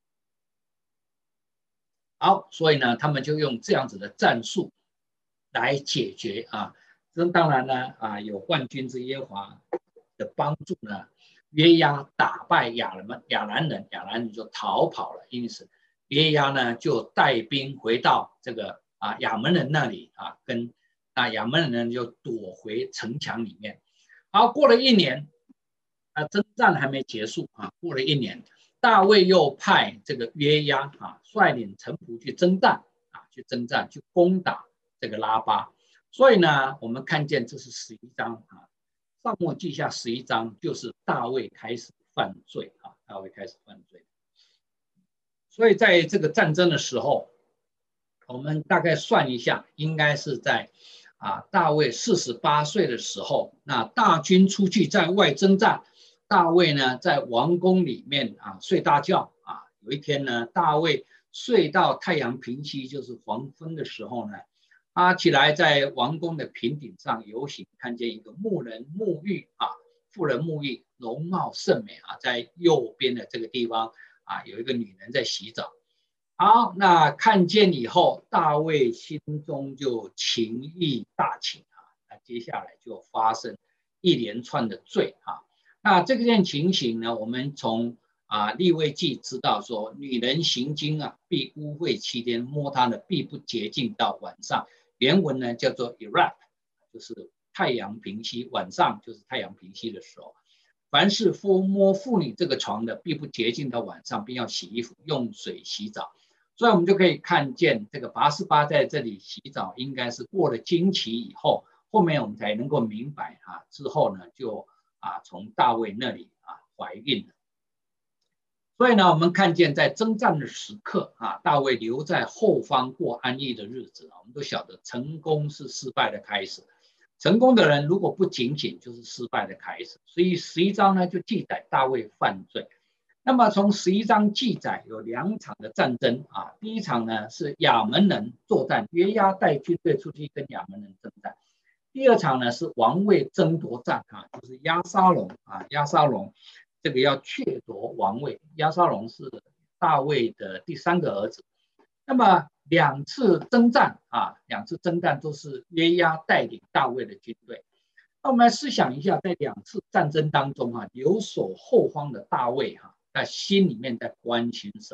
好，所以呢，他们就用这样子的战术来解决啊。这当然呢啊，有万军之耶和华的帮助呢，约押打败亚兰亚兰人，亚兰人就逃跑了。因此，约押呢就带兵回到这个。啊，亚门人那里啊，跟啊亚门人就躲回城墙里面。好，过了一年，啊，征战还没结束啊，过了一年，大卫又派这个约押啊，率领臣仆去征战啊，去征战，去攻打这个拉巴。所以呢，我们看见这是十一章啊，撒母耳记下十一章就是大卫开始犯罪啊，大卫开始犯罪。所以在这个战争的时候。我们大概算一下，应该是在啊大卫四十八岁的时候，那大军出去在外征战，大卫呢在王宫里面啊睡大觉啊。有一天呢，大卫睡到太阳平西，就是黄昏的时候呢，他起来在王宫的平顶上游行，看见一个牧人沐浴啊，妇人沐浴，容貌甚美啊，在右边的这个地方啊，有一个女人在洗澡。好，那看见以后，大卫心中就情意大起啊。那接下来就发生一连串的罪啊。那这件情形呢，我们从啊利未记知道说，女人行经啊，必污秽七天，摸她的必不洁净到晚上。原文呢叫做 Iraq， 就是太阳平西，晚上就是太阳平西的时候。凡是抚摸妇女这个床的，必不洁净到晚上，并要洗衣服，用水洗澡。所以我们就可以看见这个拔示巴在这里洗澡，应该是过了经期以后，后面我们才能够明白啊。之后呢，就啊从大卫那里啊怀孕了。所以呢，我们看见在征战的时刻啊，大卫留在后方过安逸的日子。我们都晓得，成功是失败的开始，成功的人如果不警醒，就是失败的开始。所以十一章呢就记载大卫犯罪。那么从十一章记载有两场的战争啊，第一场呢是亚门人作战，约押带军队出去跟亚门人征战。第二场呢是王位争夺战啊，就是押沙龙啊，押沙龙这个要窃夺王位，押沙龙是大卫的第三个儿子。那么两次征战啊，两次征战都是约押带领大卫的军队。那我们来思想一下，在两次战争当中啊，留守后方的大卫哈、啊。在心里面在关心什么？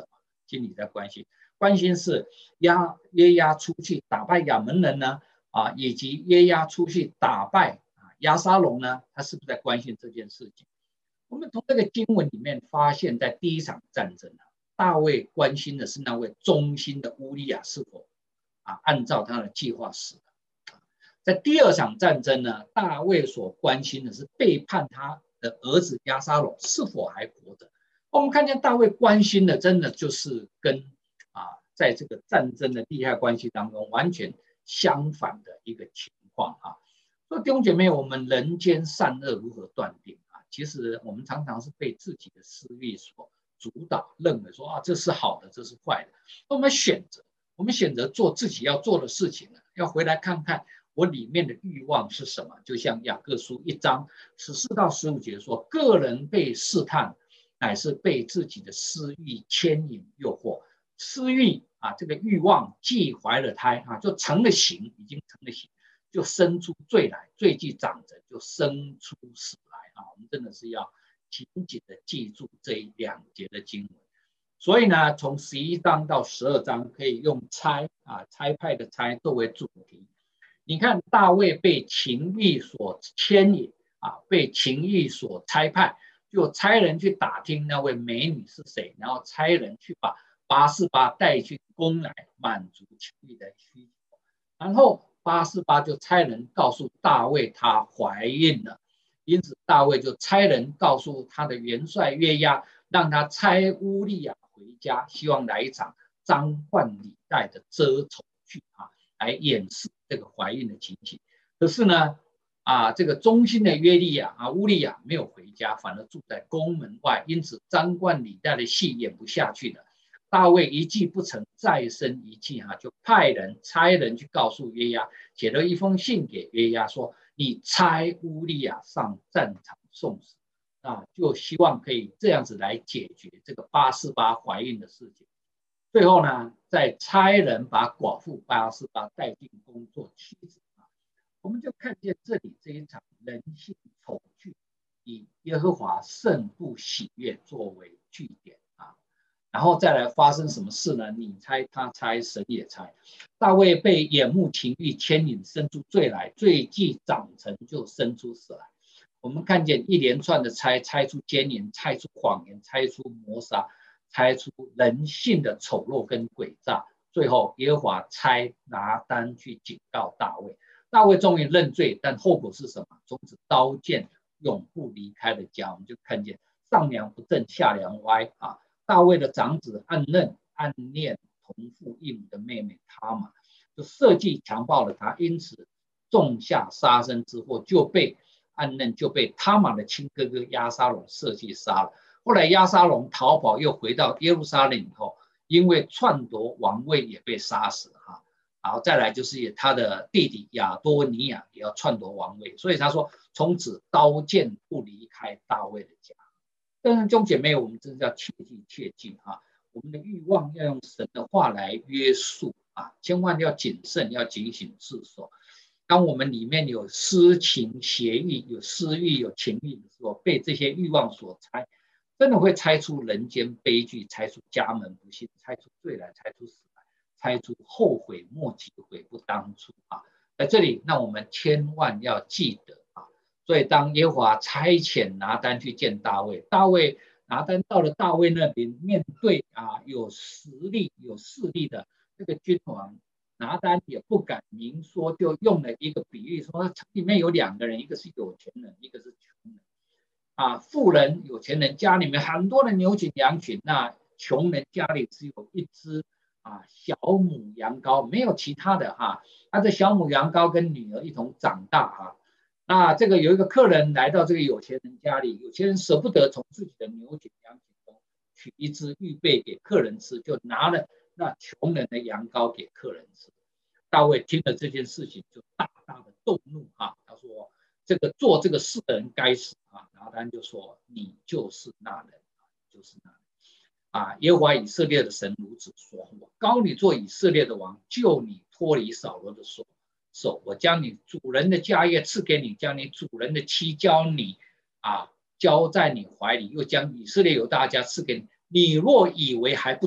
心里在关心，关心是押约押出去打败亚门人呢，啊，以及约押出去打败啊押沙龙呢，他是不是在关心这件事情？我们从这个经文里面发现，在第一场战争啊，大卫关心的是那位忠心的乌利亚是否啊按照他的计划死了。在第二场战争呢，大卫所关心的是背叛他的儿子押沙龙是否还活着。我们看见大卫关心的，真的就是跟啊，在这个战争的利害关系当中完全相反的一个情况啊。所以弟兄姐妹，我们人间善恶如何断定啊？其实我们常常是被自己的私欲所主导，认为说啊，这是好的，这是坏的。我们选择，我们选择做自己要做的事情呢，要回来看看我里面的欲望是什么。就像雅各书一章十四到十五节说，个人被试探，乃是被自己的私欲牵引诱惑。私欲啊，这个欲望既怀了胎啊，就成了形，已经成了形，就生出罪来，罪既长成，就生出死来啊。我们真的是要紧紧的记住这两节的经文。所以呢，从十一章到十二章可以用差啊差派的差作为主题。你看大卫被情欲所牵引啊，被情欲所差派，就差人去打听那位美女是谁，然后差人去把八四八带去宫来满足情欲的需求，然后八四八就差人告诉大卫她怀孕了，因此大卫就差人告诉他的元帅约押，让他差乌利亚回家，希望来一场张冠李戴的遮丑剧啊，来掩饰这个怀孕的情形。可是呢，啊，这个忠心的约利亚啊，乌利亚没有回家，反而住在宫门外，因此张冠李戴的戏演不下去了。大卫一计不成，再生一计哈、啊，就派人差人去告诉约押，写了一封信给约押说：“你差乌利亚上战场送死。”啊，就希望可以这样子来解决这个八四八怀孕的事情。最后呢，再差人把寡妇八四八带进宫做妻子啊。我们就看见这里这一场人性丑剧，以耶和华甚不喜悦作为据点啊。然后再来发生什么事呢？你猜他猜，神也猜。大卫被眼目情欲牵引，生出罪来，罪既长成，就生出死来。我们看见一连串的猜，猜出奸淫，猜出谎言，猜出谋杀，猜出人性的丑陋跟诡诈。最后耶和华差拿单去警告大卫，大卫终于认罪，但后果是什么？从此刀剑永不离开了家。我们就看见上梁不正下梁歪啊！大卫的长子暗嫩暗恋同父异母的妹妹他玛，就设计强暴了他，因此种下杀身之祸，就被暗嫩就被他玛的亲哥哥押沙龙设计杀了。后来押沙龙逃跑，又回到耶路撒冷以后，因为篡夺王位也被杀死哈。然后再来就是他的弟弟亚多尼亚也要篡夺王位，所以他说从此刀剑不离开大卫的家。但是弟兄姐妹，我们真的要切记切记啊，我们的欲望要用神的话来约束啊，千万要谨慎，要警醒自守。当我们里面有私情邪欲、有私欲、有情欲的时候，被这些欲望所猜，真的会猜出人间悲剧，猜出家门不幸，猜出罪来，猜出死来，猜出后悔莫及、悔不当初啊！在这里，那我们千万要记得啊！所以当耶和华差遣拿单去见大卫，大卫拿单到了大卫那边，面对啊有实力、有势力的这个君王。拿单也不敢明说，就用了一个比喻，说里面有两个人，一个是有钱人，一个是穷人。啊，富人有钱人家里面很多的牛群羊群，那穷人家里只有一只啊小母羊羔，没有其他的哈。那这小母羊羔跟女儿一同长大哈。那这个有一个客人来到这个有钱人家里，有钱人舍不得从自己的牛群羊群中取一只预备给客人吃，就拿了那穷人的羊羔给客人吃。大卫听了这件事情就大大的动怒啊，他说这个做这个事的人该死啊。拿单就说你就是那人，就是那人啊。耶和华以色列的神如此说，我膏你做以色列的王，救你脱离扫罗的手手，我将你主人的家业赐给你，将你主人的妻交你啊交在你怀里，又将以色列犹大家赐给你。你若以为还不足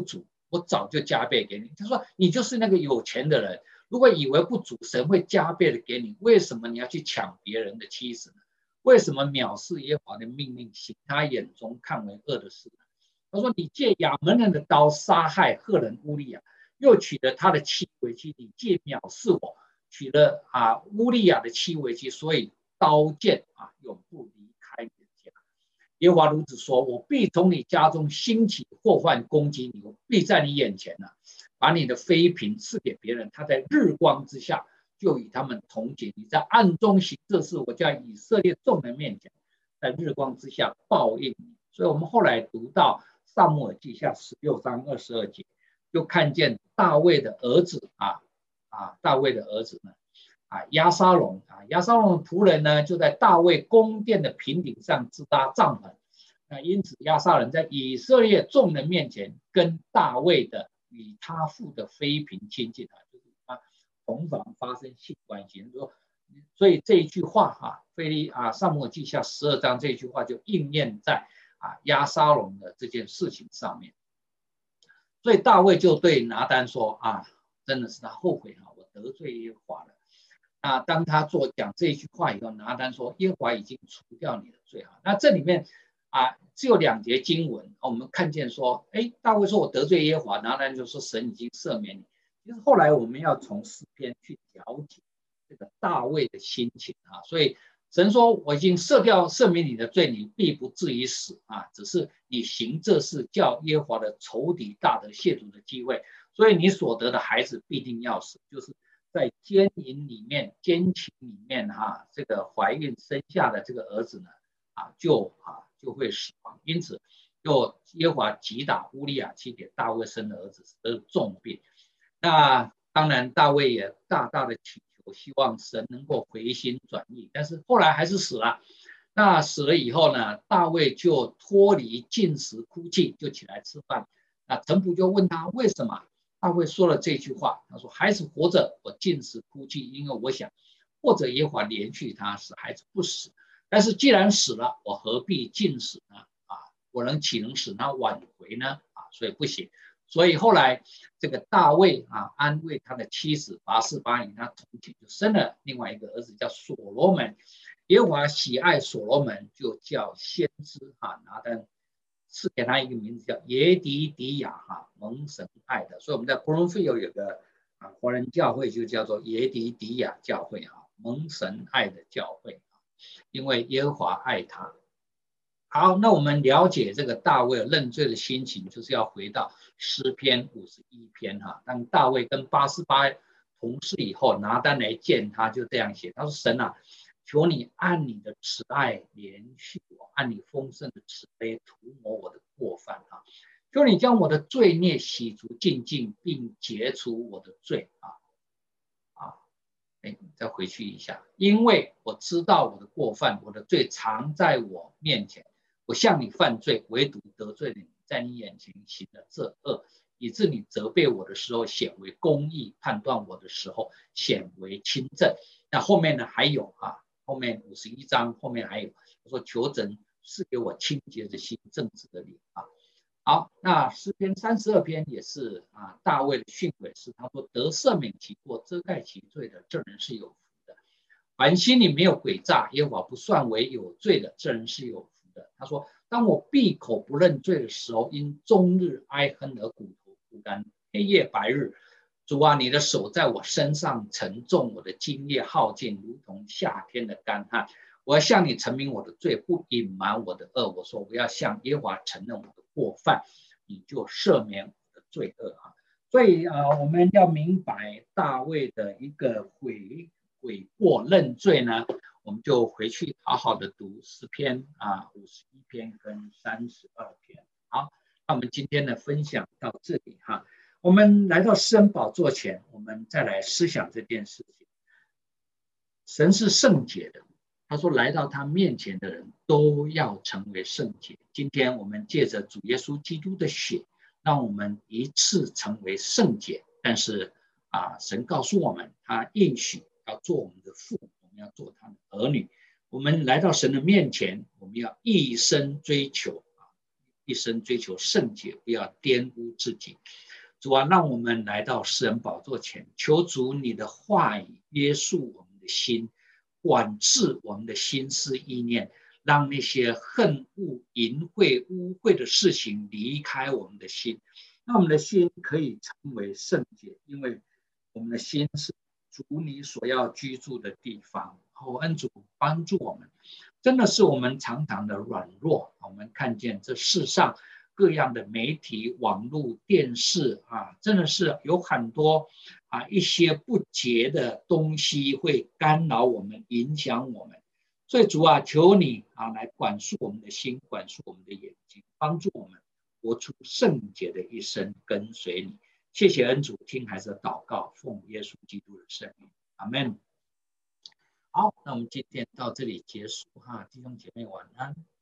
我早就加倍给你。他说你就是那个有钱的人，如果以为不足，神会加倍的给你，为什么你要去抢别人的妻子呢？为什么藐视耶和华的命令，行他眼中看为恶的事呢？他说你借亚扪人的刀杀害赫人乌利亚，又娶了他的妻为妻，你借藐视我，娶了啊乌利亚的妻为妻，所以刀剑啊永不离开你的家。耶和华如此说，我必从你家中兴起祸患攻击你，我必在你眼前呢、啊，把你的妃嫔赐给别人，他在日光之下就与他们同寝，你在暗中行这事，我在以色列众人面前，在日光之下报应你。所以我们后来读到撒母耳记下十六章二十二节，就看见大卫的儿子啊啊，大卫的儿子呢啊押沙龙啊，押沙龙的仆人呢就在大卫宫殿的平顶上支搭帐篷。那因此押沙龙在以色列众人面前跟大卫的与他父的妃嫔亲近啊，就是他同房发生性关系。所以这一句话啊，腓利啊撒母耳记下十二章这一句话就应验在啊押沙龙的这件事情上面。所以大卫就对拿单说啊，真的是他后悔啊，我得罪耶和华了。那当他做讲这句话以后，拿单说耶和华已经除掉你的罪啊。那这里面啊只有两节经文，我们看见说，哎，大卫说我得罪耶和华，拿单就说神已经赦免你。其实后来我们要从诗篇去了解这个大卫的心情啊，所以神说我已经赦掉赦免你的罪，你必不至于死啊，只是你行这事叫耶和华的仇敌大得亵渎的机会，所以你所得的孩子必定要死，就是在奸淫里面奸情里面哈、啊，这个怀孕生下的这个儿子呢啊就啊就会死亡，因此就耶和华击打乌利亚妻给大卫生的儿子得重病。那当然大卫也大大的祈求希望神能够回心转意，但是后来还是死了。那死了以后呢，大卫就脱离禁食哭泣，就起来吃饭。那臣仆就问他为什么，大卫说了这句话，他说孩子活着我禁食哭泣，因为我想或者耶和华怜恤他使孩子不死，但是既然死了，我何必禁食呢？啊，我能岂能使他挽回呢？啊，所以不行。所以后来这个大卫啊安慰他的妻子拔示巴与他同寝，就生了另外一个儿子叫所罗门。耶和华喜爱所罗门，就叫先知啊拿单赐给他一个名字叫耶迪迪亚哈，蒙神爱的。所以我们在 Bloomfield 有个啊华人教会就叫做耶迪迪亚教会啊，蒙神爱的教会，因为耶和华爱他。好，那我们了解这个大卫认罪的心情，就是要回到诗篇五十一篇哈。当大卫跟八十八同事以后，拿单来见他，就这样写，他说：“神啊，求你按你的慈爱怜恤我，按你丰盛的慈悲涂抹我的过犯啊！求你将我的罪孽洗除净尽，并解除我的罪啊啊！哎，再回去一下，因为我知道我的过犯，我的罪常在我面前。”我向你犯罪，唯独得罪了你，在你眼前行了这恶，以致你责备我的时候显为公义，判断我的时候显为轻正。那后面呢还有啊，后面五十一章后面还有说求神赐给我清洁的心，正直的灵啊。好，那诗篇三十二篇也是啊，大卫的训诲是他说得赦免其过，遮盖其罪的，这人是有福的。凡心里没有诡诈，耶和华不算为有罪的，这人是有福。他说：“当我闭口不认罪的时候，因终日哀恨而骨头枯干，黑夜白日，主啊，你的手在我身上沉重，我的精液耗尽，如同夏天的干旱。我要向你陈明我的罪，不隐瞒我的恶。我说我要向耶和华承认我的过犯，你就赦免我的罪恶啊！所以啊、呃，我们要明白大卫的一个悔悔过认罪呢。”我们就回去好好的读诗篇啊，五十一篇跟三十二篇。好，那我们今天的分享到这里哈。我们来到施恩宝座前，我们再来思想这件事情。神是圣洁的，他说来到他面前的人都要成为圣洁。今天我们借着主耶稣基督的血，让我们一次成为圣洁。但是啊，神告诉我们，他应许要做我们的父。要做他的儿女，我们来到神的面前，我们要一生追求啊，一生追求圣洁，不要玷污自己。 主啊，让我们来到施恩宝座前，求主你的话语约束我们的心，管制我们的心思意念，让那些恨恶、淫秽、污秽的事情离开我们的心，让我们的心可以成为圣洁，因为我们的心是主你所要居住的地方。哦，恩主帮助我们，真的是我们常常的软弱。我们看见这世上各样的媒体、网络、电视啊，真的是有很多啊一些不洁的东西会干扰我们、影响我们。所以主啊，求你啊来管束我们的心，管束我们的眼睛，帮助我们活出圣洁的一生，跟随你。谢谢恩主，听孩子的祷告，奉耶稣基督的圣名，阿们。好，那我们今天到这里结束哈，弟兄姐妹晚安。